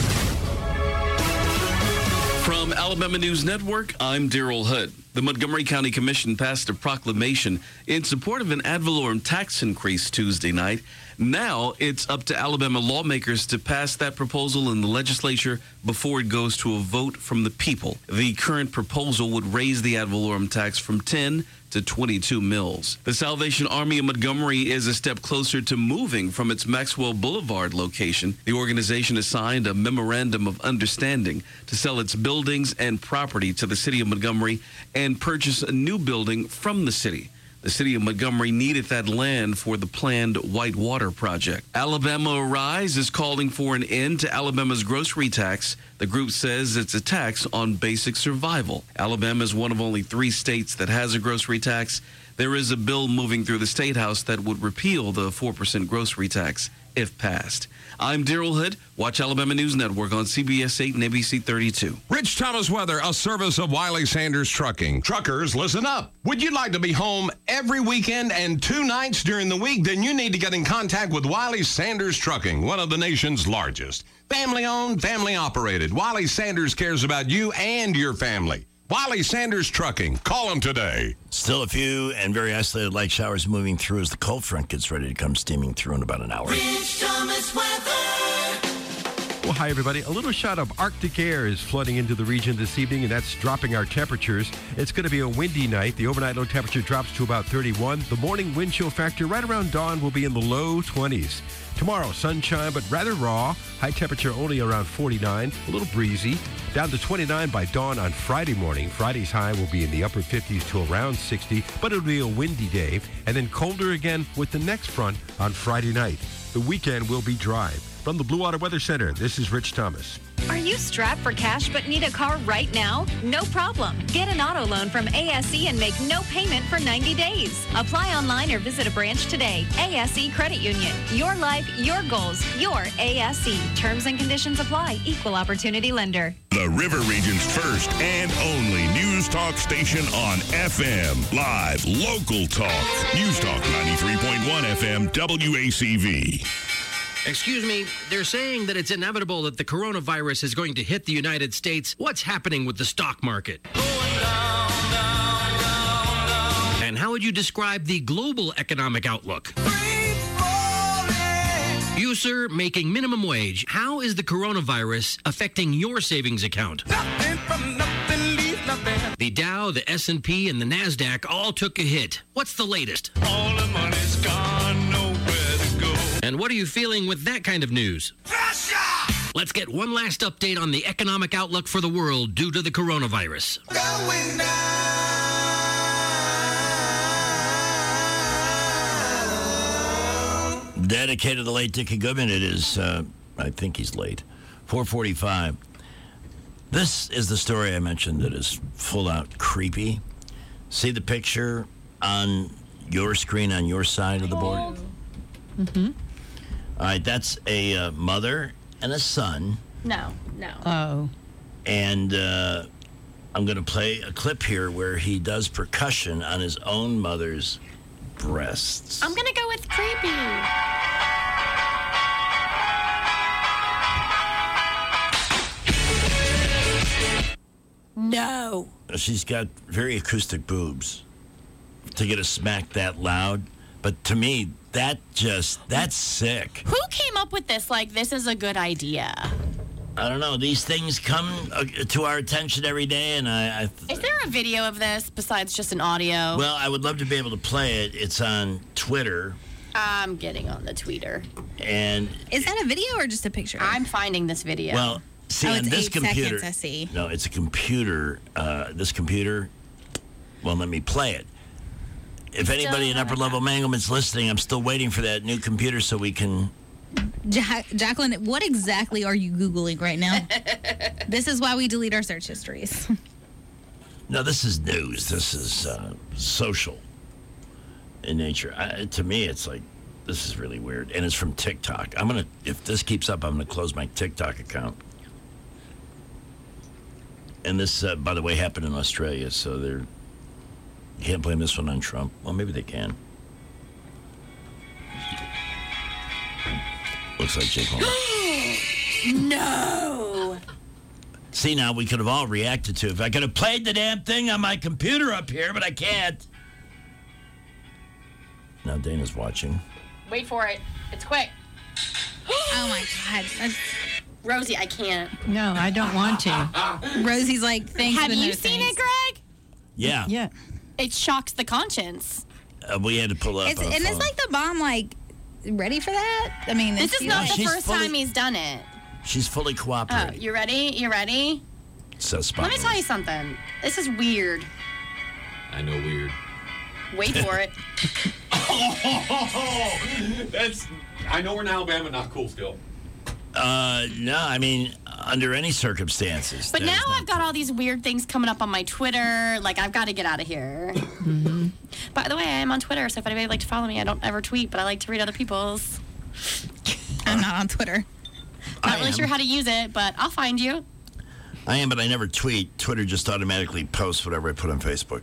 From Alabama News Network, I'm Daryl Hood. The Montgomery County Commission passed a proclamation in support of an ad valorem tax increase Tuesday night. Now it's up to Alabama lawmakers to pass that proposal in the legislature before it goes to a vote from the people. The current proposal would raise the ad valorem tax from ten to twenty-two mils. The Salvation Army of Montgomery is a step closer to moving from its Maxwell Boulevard location. The organization has signed a memorandum of understanding to sell its buildings and property to the city of Montgomery and purchase a new building from the city. The city of Montgomery needed that land for the planned Whitewater project. Alabama Arise is calling for an end to Alabama's grocery tax. The group says it's a tax on basic survival. Alabama is one of only three states that has a grocery tax. There is a bill moving through the State House that would repeal the four percent grocery tax if passed. I'm Daryl Hood. Watch Alabama News Network on C B S eight and A B C thirty-two. Rich Thomas Weather, a service of Wiley Sanders Trucking. Truckers, listen up. Would you like to be home every weekend and two nights during the week? Then you need to get in contact with Wiley Sanders Trucking, one of the nation's largest. Family owned, family operated. Wiley Sanders cares about you and your family. Wiley Sanders Trucking. Call them today. Still a few and very isolated light showers moving through as the cold front gets ready to come steaming through in about an hour. Rich Thomas weather. Well, hi, everybody. A little shot of Arctic air is flooding into the region this evening, and that's dropping our temperatures. It's going to be a windy night. The overnight low temperature drops to about thirty-one. The morning wind chill factor right around dawn will be in the low twenties. Tomorrow, sunshine, but rather raw. High temperature only around forty-nine, a little breezy. Down to twenty-nine by dawn on Friday morning. Friday's high will be in the upper fifties to around sixty, but it'll be a windy day. And then colder again with the next front on Friday night. The weekend will be dry. From the Blue Water Weather Center, this is Rich Thomas. Are you strapped for cash but need a car right now? No problem. Get an auto loan from A S E and make no payment for ninety days. Apply online or visit a branch today. A S E Credit Union. Your life, your goals, your A S E. Terms and conditions apply. Equal opportunity lender. The River Region's first and only news talk station on F M. Live, local talk. News Talk ninety-three point one F M W A C V. Excuse me, they're saying that it's inevitable that the coronavirus is going to hit the United States. What's happening with the stock market? Down, down, down, and how would you describe the global economic outlook? You, sir, making minimum wage. How is the coronavirus affecting your savings account? Nothing from nothing, leave nothing. The Dow, the S and P, and the NASDAQ all took a hit. What's the latest? All the money's gone, nowhere to go. And what are you feeling with that kind of news? Russia! Let's get one last update on the economic outlook for the world due to the coronavirus. Going down. Dedicated to the late Dickie Goodman. It is, uh, I think he's late, four forty-five. This is the story I mentioned that is full out creepy. See the picture on your screen on your side of the board? Mm-hmm. All right, that's a uh, mother and a son. No, no. Oh. And uh, I'm going to play a clip here where he does percussion on his own mother's breasts. I'm going to go with creepy. No. She's got very acoustic boobs to get a smack that loud. But to me, that just, that's sick. Who came up with this? Like, this is a good idea. I don't know. These things come uh, to our attention every day, and I... I th- Is there a video of this besides just an audio? Well, I would love to be able to play it. It's on Twitter. I'm getting on the tweeter. And... Is that a video or just a picture? I'm finding this video. Well, see, oh, on it's this eight computer... seconds, I see. No, it's a computer. Uh, this computer won't let me play it. If anybody in Upper Level Mangleman's listening, I'm still waiting for that new computer so we can... Ja- Jacqueline, what exactly are you Googling right now? This is why we delete our search histories. No, this is news. This is uh, social in nature. I, to me, it's like, this is really weird. And it's from TikTok. I'm going to, if this keeps up, I'm going to close my TikTok account. And this, uh, by the way, happened in Australia, so they're... You can't blame this one on Trump. Well, maybe they can. Looks like Jake Paul. No. See, now we could have all reacted to it. If I could have played the damn thing on my computer up here, but I can't. Now Dana's watching. Wait for it. It's quick. Oh, my God. That's... Rosie, I can't. No, I don't want to. Rosie's like, thanks. Have but you no seen thanks. it, Greg? Yeah. Yeah. It shocks the conscience. Uh, we had to pull up. It's, a and phone. it's like the bomb, like, ready for that? I mean, This is you- not No, the she's first fully- time he's done it. She's fully Oh, cooperating. you ready? You ready? Says Let me tell you something. This is weird. I know weird. Wait for it. That's. I know we're in Alabama, not cool still. Uh, no, I mean, under any circumstances. But there's now no- I've got all these weird things coming up on my Twitter. Like, I've got to get out of here. Mm-hmm. By the way, I am on Twitter, so if anybody would like to follow me, I don't ever tweet, but I like to read other people's. I'm not on Twitter. Not I really am. sure how to use it, but I'll find you. I am, but I never tweet. Twitter just automatically posts whatever I put on Facebook.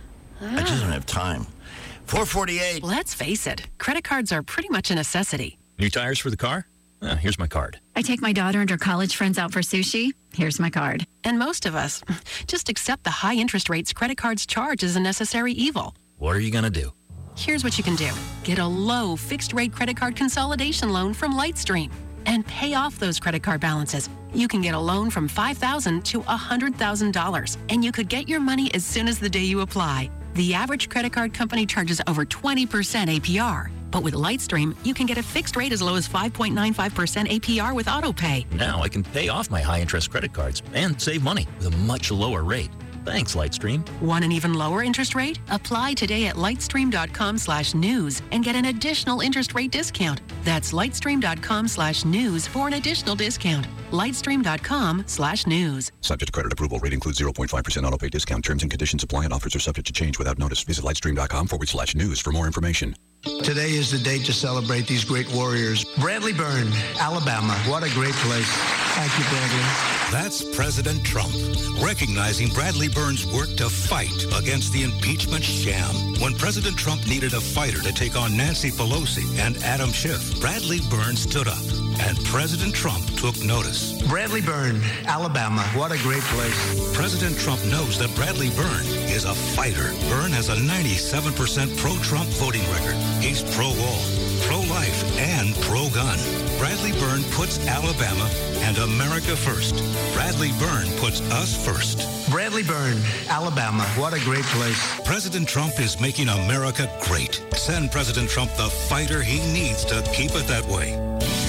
I just don't have time. four forty-eight. Let's face it, credit cards are pretty much a necessity. New tires for the car? Oh, here's my card. I take my daughter and her college friends out for sushi. Here's my card. And most of us just accept the high interest rates credit cards charge as a necessary evil. What are you going to do? Here's what you can do. Get a low fixed rate credit card consolidation loan from Lightstream and pay off those credit card balances. You can get a loan from five thousand dollars to one hundred thousand dollars, and you could get your money as soon as the day you apply. The average credit card company charges over twenty percent A P R. But with Lightstream, you can get a fixed rate as low as five point nine five percent A P R with AutoPay. Now I can pay off my high-interest credit cards and save money with a much lower rate. Thanks, Lightstream. Want an even lower interest rate? Apply today at lightstream.com slash news and get an additional interest rate discount. That's lightstream.com slash news for an additional discount. Lightstream.com slash news. Subject to credit approval. Rate includes zero point five percent auto pay discount. Terms and conditions apply and offers are subject to change without notice. Visit lightstream.com forward slash news for more information. Today is the day to celebrate these great warriors. Bradley Byrne, Alabama. What a great place. Thank you, Bradley. That's President Trump, recognizing Bradley Byrne's work to fight against the impeachment sham. When President Trump needed a fighter to take on Nancy Pelosi and Adam Schiff, Bradley Byrne stood up, and President Trump took notice. Bradley Byrne, Alabama. What a great place. President Trump knows that Bradley Byrne is a fighter. Byrne has a ninety-seven percent pro-Trump voting record. He's pro-wall, pro-life, and pro-gun. Bradley Byrne puts Alabama and America first. Bradley Byrne puts us first. Bradley Byrne, Alabama. What a great place. President Trump is making America great. Send President Trump the fighter he needs to keep it that way.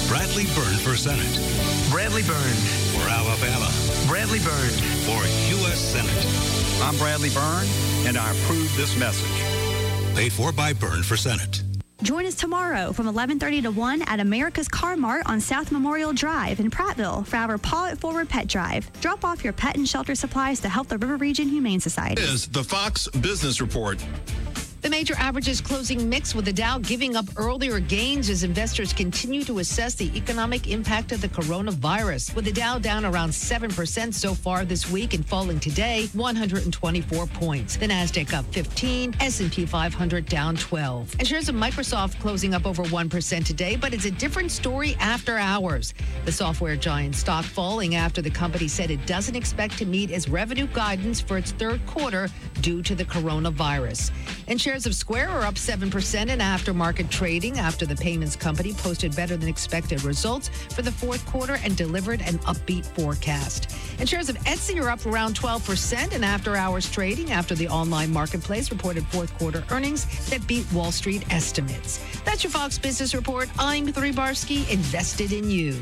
Bradley Byrne for Senate. Bradley Byrne. For Alabama. Bradley Byrne. For U S Senate. I'm Bradley Byrne, and I approve this message. Paid for by Byrne for Senate. Join us tomorrow from eleven thirty to one at America's Car Mart on South Memorial Drive in Prattville for our Paw It Forward Pet Drive. Drop off your pet and shelter supplies to help the River Region Humane Society. Is the Fox Business Report. The major averages closing mixed with the Dow giving up earlier gains as investors continue to assess the economic impact of the coronavirus. With the Dow down around seven percent so far this week and falling today one hundred twenty-four points. The Nasdaq up fifteen, S and P five hundred down twelve. And shares of Microsoft closing up over one percent today, but it's a different story after hours. The software giant stock falling after the company said it doesn't expect to meet its revenue guidance for its third quarter due to the coronavirus. And shares of Square are up seven percent in aftermarket trading after the payments company posted better than expected results for the fourth quarter and delivered an upbeat forecast. And shares of Etsy are up around twelve percent in after-hours trading after the online marketplace reported fourth quarter earnings that beat Wall Street estimates. That's your Fox Business Report. I'm Three Barsky, invested in you.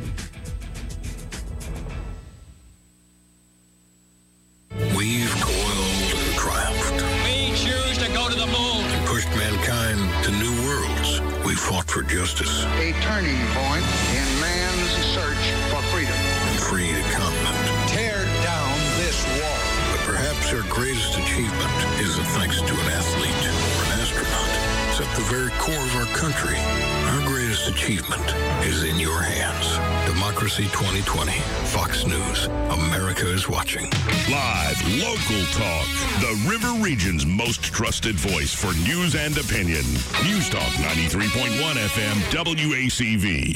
We've toiled and triumphed. We choose to go to the moon. And pushed mankind to new worlds. We fought for justice. A turning point in man's search for freedom. And freed a continent. Tear down this wall. But perhaps our greatest achievement isn't thanks to an athlete or an astronaut. It's at the very core of our country. Our greatest achievement is in your hands. Democracy twenty twenty. Fox News. America is watching. Live, local talk. The River Region's most trusted voice for news and opinion. News Talk ninety-three point one F M W A C V.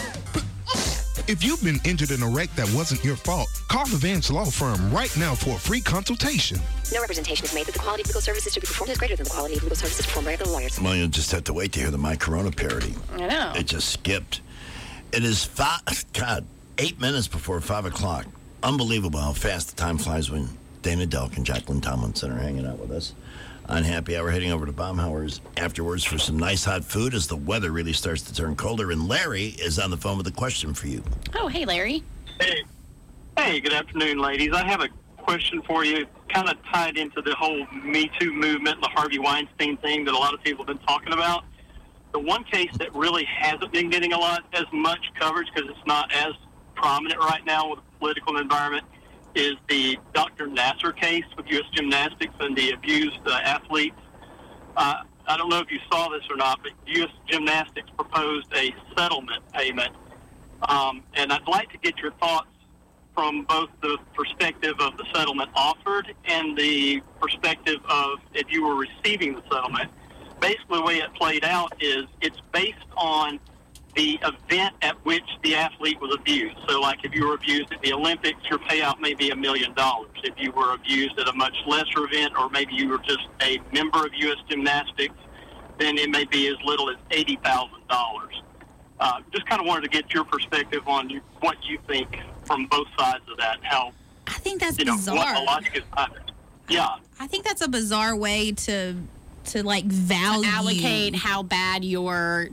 If you've been injured in a wreck that wasn't your fault, call the Vance Law Firm right now for a free consultation. No representation is made that the quality of legal services to be performed is greater than the quality of legal services performed by other lawyers. Well, you'll just have to wait to hear the My Corona parody. I know. It just skipped. It is five, God, eight minutes before five o'clock. Unbelievable how fast the time flies when Dana Delk and Jacqueline Tomlinson are hanging out with us on Happy Hour, heading over to Baumhauer's afterwards for some nice hot food as the weather really starts to turn colder. And Larry is on the phone with a question for you. Oh, hey, Larry. Hey. Hey, good afternoon, ladies. I have a question for you, kind of tied into the whole Me Too movement and the Harvey Weinstein thing that a lot of people have been talking about. The one case that really hasn't been getting a lot as much coverage because it's not as prominent right now with the political environment is the Doctor Nassar case with U S Gymnastics and the abused uh, athletes. Uh, I don't know if you saw this or not, but U S Gymnastics proposed a settlement payment. Um, and I'd like to get your thoughts from both the perspective of the settlement offered and the perspective of if you were receiving the settlement. Basically, the way it played out is it's based on the event at which the athlete was abused. So, like, if you were abused at the Olympics, your payout may be a million dollars. If you were abused at a much lesser event, or maybe you were just a member of U S Gymnastics, then it may be as little as eighty thousand dollars. Uh, just kind of wanted to get your perspective on you, what you think from both sides of that, and how, I think that's you know, bizarre. what the logic is behind it. Yeah. I think that's a bizarre way to, to like, value. To allocate how bad your,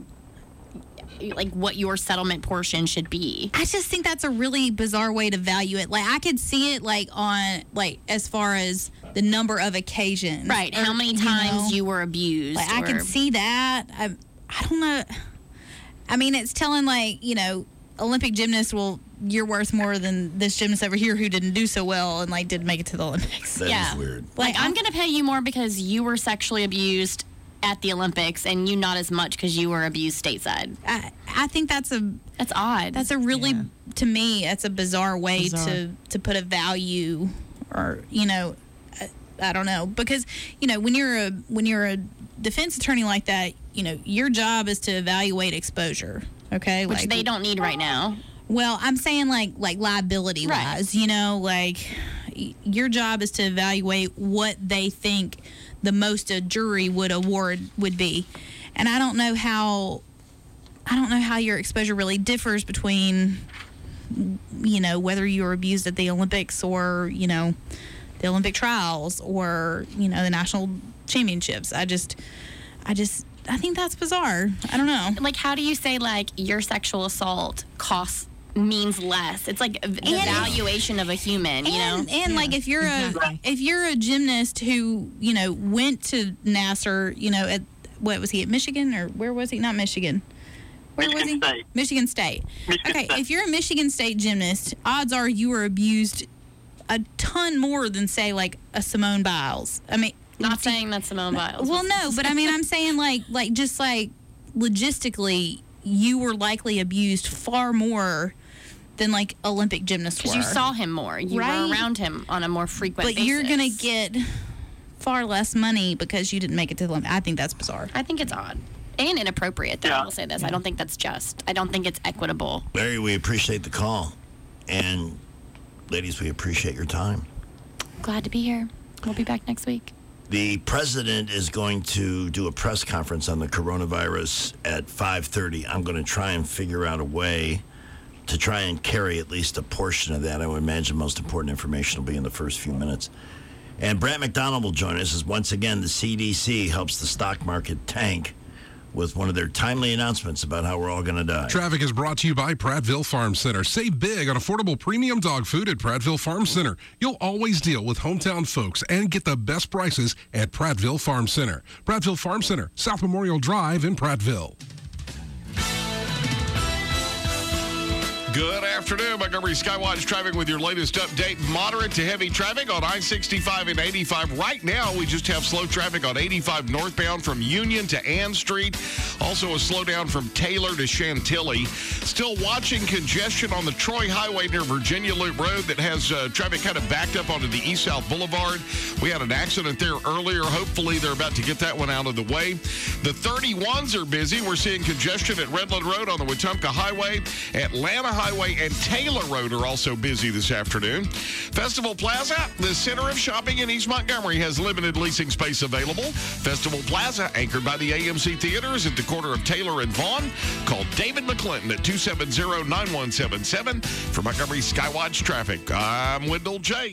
like, what your settlement portion should be. I just think that's a really bizarre way to value it. Like, I could see it, like, on, like, as far as the number of occasions. Right, or, how many you times know, you were abused. Like, I or... can see that. I, I don't know. I mean, it's telling, like, you know, Olympic gymnasts, well, you're worth more than this gymnast over here who didn't do so well and, like, didn't make it to the Olympics. That yeah. is weird. Like, I'm going to pay you more because you were sexually abused at the Olympics and you not as much because you were abused stateside. I, I think that's a... That's odd. That's a really, yeah. to me, that's a bizarre way Bizarre. to to put a value or, you know, I, I don't know. Because, you know, when you're a when you're a defense attorney like that, you know, your job is to evaluate exposure, okay? Which like, they don't need right now. Well, I'm saying like like liability wise, right. You know, like y- your job is to evaluate what they think the most a jury would award would be. And I don't know how I don't know how your exposure really differs between, you know, whether you were abused at the Olympics or, you know, the Olympic trials or, you know, the national championships. I just I just I think that's bizarre. I don't know. Like, how do you say, like, your sexual assault costs means less? It's like the And- valuation of a human, you and, know? and like if you're a if you're a gymnast who you know went to Nassar, you know, at what was he at Michigan or where was he? Not Michigan. Where Michigan was he? State. Michigan State. Michigan okay, State. if you're a Michigan State gymnast, odds are you were abused a ton more than say like a Simone Biles. I mean, Not saying that Simone Biles. well, no, but I mean, I'm saying like like just like logistically, you were likely abused far more than like Olympic gymnasts were. Because you saw him more. You Right. were around him on a more frequent But basis. you're going to get far less money because you didn't make it to the Olympics. I think that's bizarre. I think it's odd. And inappropriate, though, I will say this. I don't think that's just. I don't think it's equitable. Larry, we appreciate the call. And ladies, we appreciate your time. Glad to be here. We'll be back next week. The president is going to do a press conference on the coronavirus at five thirty. I'm going to try and figure out a way to try and carry at least a portion of that. I would imagine most important information will be in the first few minutes. And Brant McDonald will join us as once again the C D C helps the stock market tank with one of their timely announcements about how we're all going to die. Traffic is brought to you by Prattville Farm Center. Save big on affordable premium dog food at Prattville Farm Center. You'll always deal with hometown folks and get the best prices at Prattville Farm Center. Prattville Farm Center, South Memorial Drive in Prattville. Good afternoon. Montgomery Skywatch traffic with your latest update. Moderate to heavy traffic on I sixty-five and eighty-five. Right now, we just have slow traffic on eighty-five northbound from Union to Ann Street. Also a slowdown from Taylor to Chantilly. Still watching congestion on the Troy Highway near Virginia Loop Road that has uh, traffic kind of backed up onto the East-South Boulevard. We had an accident there earlier. Hopefully, they're about to get that one out of the way. The thirty-ones are busy. We're seeing congestion at Redland Road on the Wetumpka Highway. Atlanta Highway and Taylor Road are also busy this afternoon. Festival Plaza, the center of shopping in East Montgomery, has limited leasing space available. Festival Plaza, anchored by the A M C Theaters at the corner of Taylor and Vaughn. Call David McClinton at two seven zero, nine one seven seven for Montgomery Skywatch traffic. I'm Wendell J.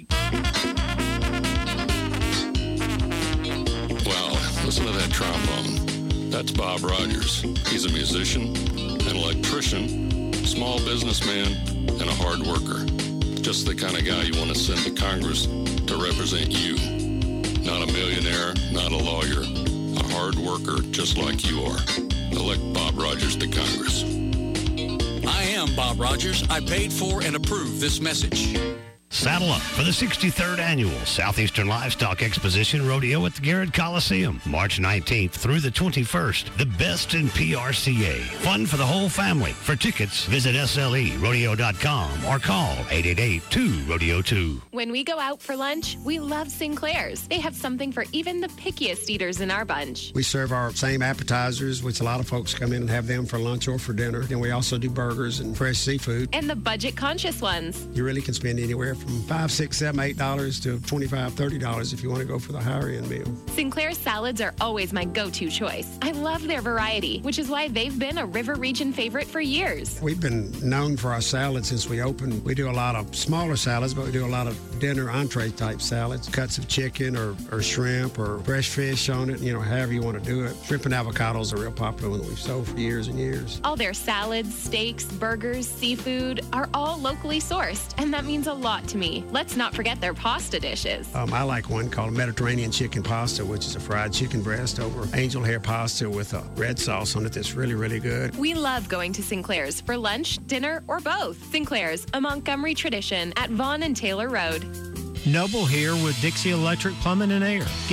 Wow, listen to that trombone. That's Bob Rogers. He's a musician, an electrician, small businessman, and a hard worker. Just the kind of guy you want to send to Congress to represent you. Not a millionaire, not a lawyer, a hard worker just like you are. Elect Bob Rogers to Congress. I am Bob Rogers. I paid for and approved this message. Saddle up for the sixty-third Annual Southeastern Livestock Exposition Rodeo at the Garrett Coliseum, March nineteenth through the twenty-first. The best in P R C A. Fun for the whole family. For tickets, visit S L E rodeo dot com or call eight eight eight, two, rodeo two. When we go out for lunch, we love Sinclair's. They have something for even the pickiest eaters in our bunch. We serve our same appetizers, which a lot of folks come in and have them for lunch or for dinner. And we also do burgers and fresh seafood. And the budget-conscious ones. You really can spend anywhere from five, six, seven, eight dollars to twenty-five, thirty dollars if you want to go for the higher end meal. Sinclair's salads are always my go-to choice. I love their variety, which is why they've been a River Region favorite for years. We've been known for our salads since we opened. We do a lot of smaller salads, but we do a lot of dinner entree type salads, cuts of chicken or, or shrimp or fresh fish on it, you know, however you want to do it. Shrimp and avocados are real popular one that we've sold for years and years. All their salads, steaks, burgers, seafood are all locally sourced, and that means a lot to me. Let's not forget their pasta dishes. Um, I like one called Mediterranean chicken pasta, which is a fried chicken breast over angel hair pasta with a red sauce on it that's really, really good. We love going to Sinclair's for lunch, dinner, or both. Sinclair's, a Montgomery tradition at Vaughn and Taylor Road. Noble here with Dixie Electric Plumbing and Air.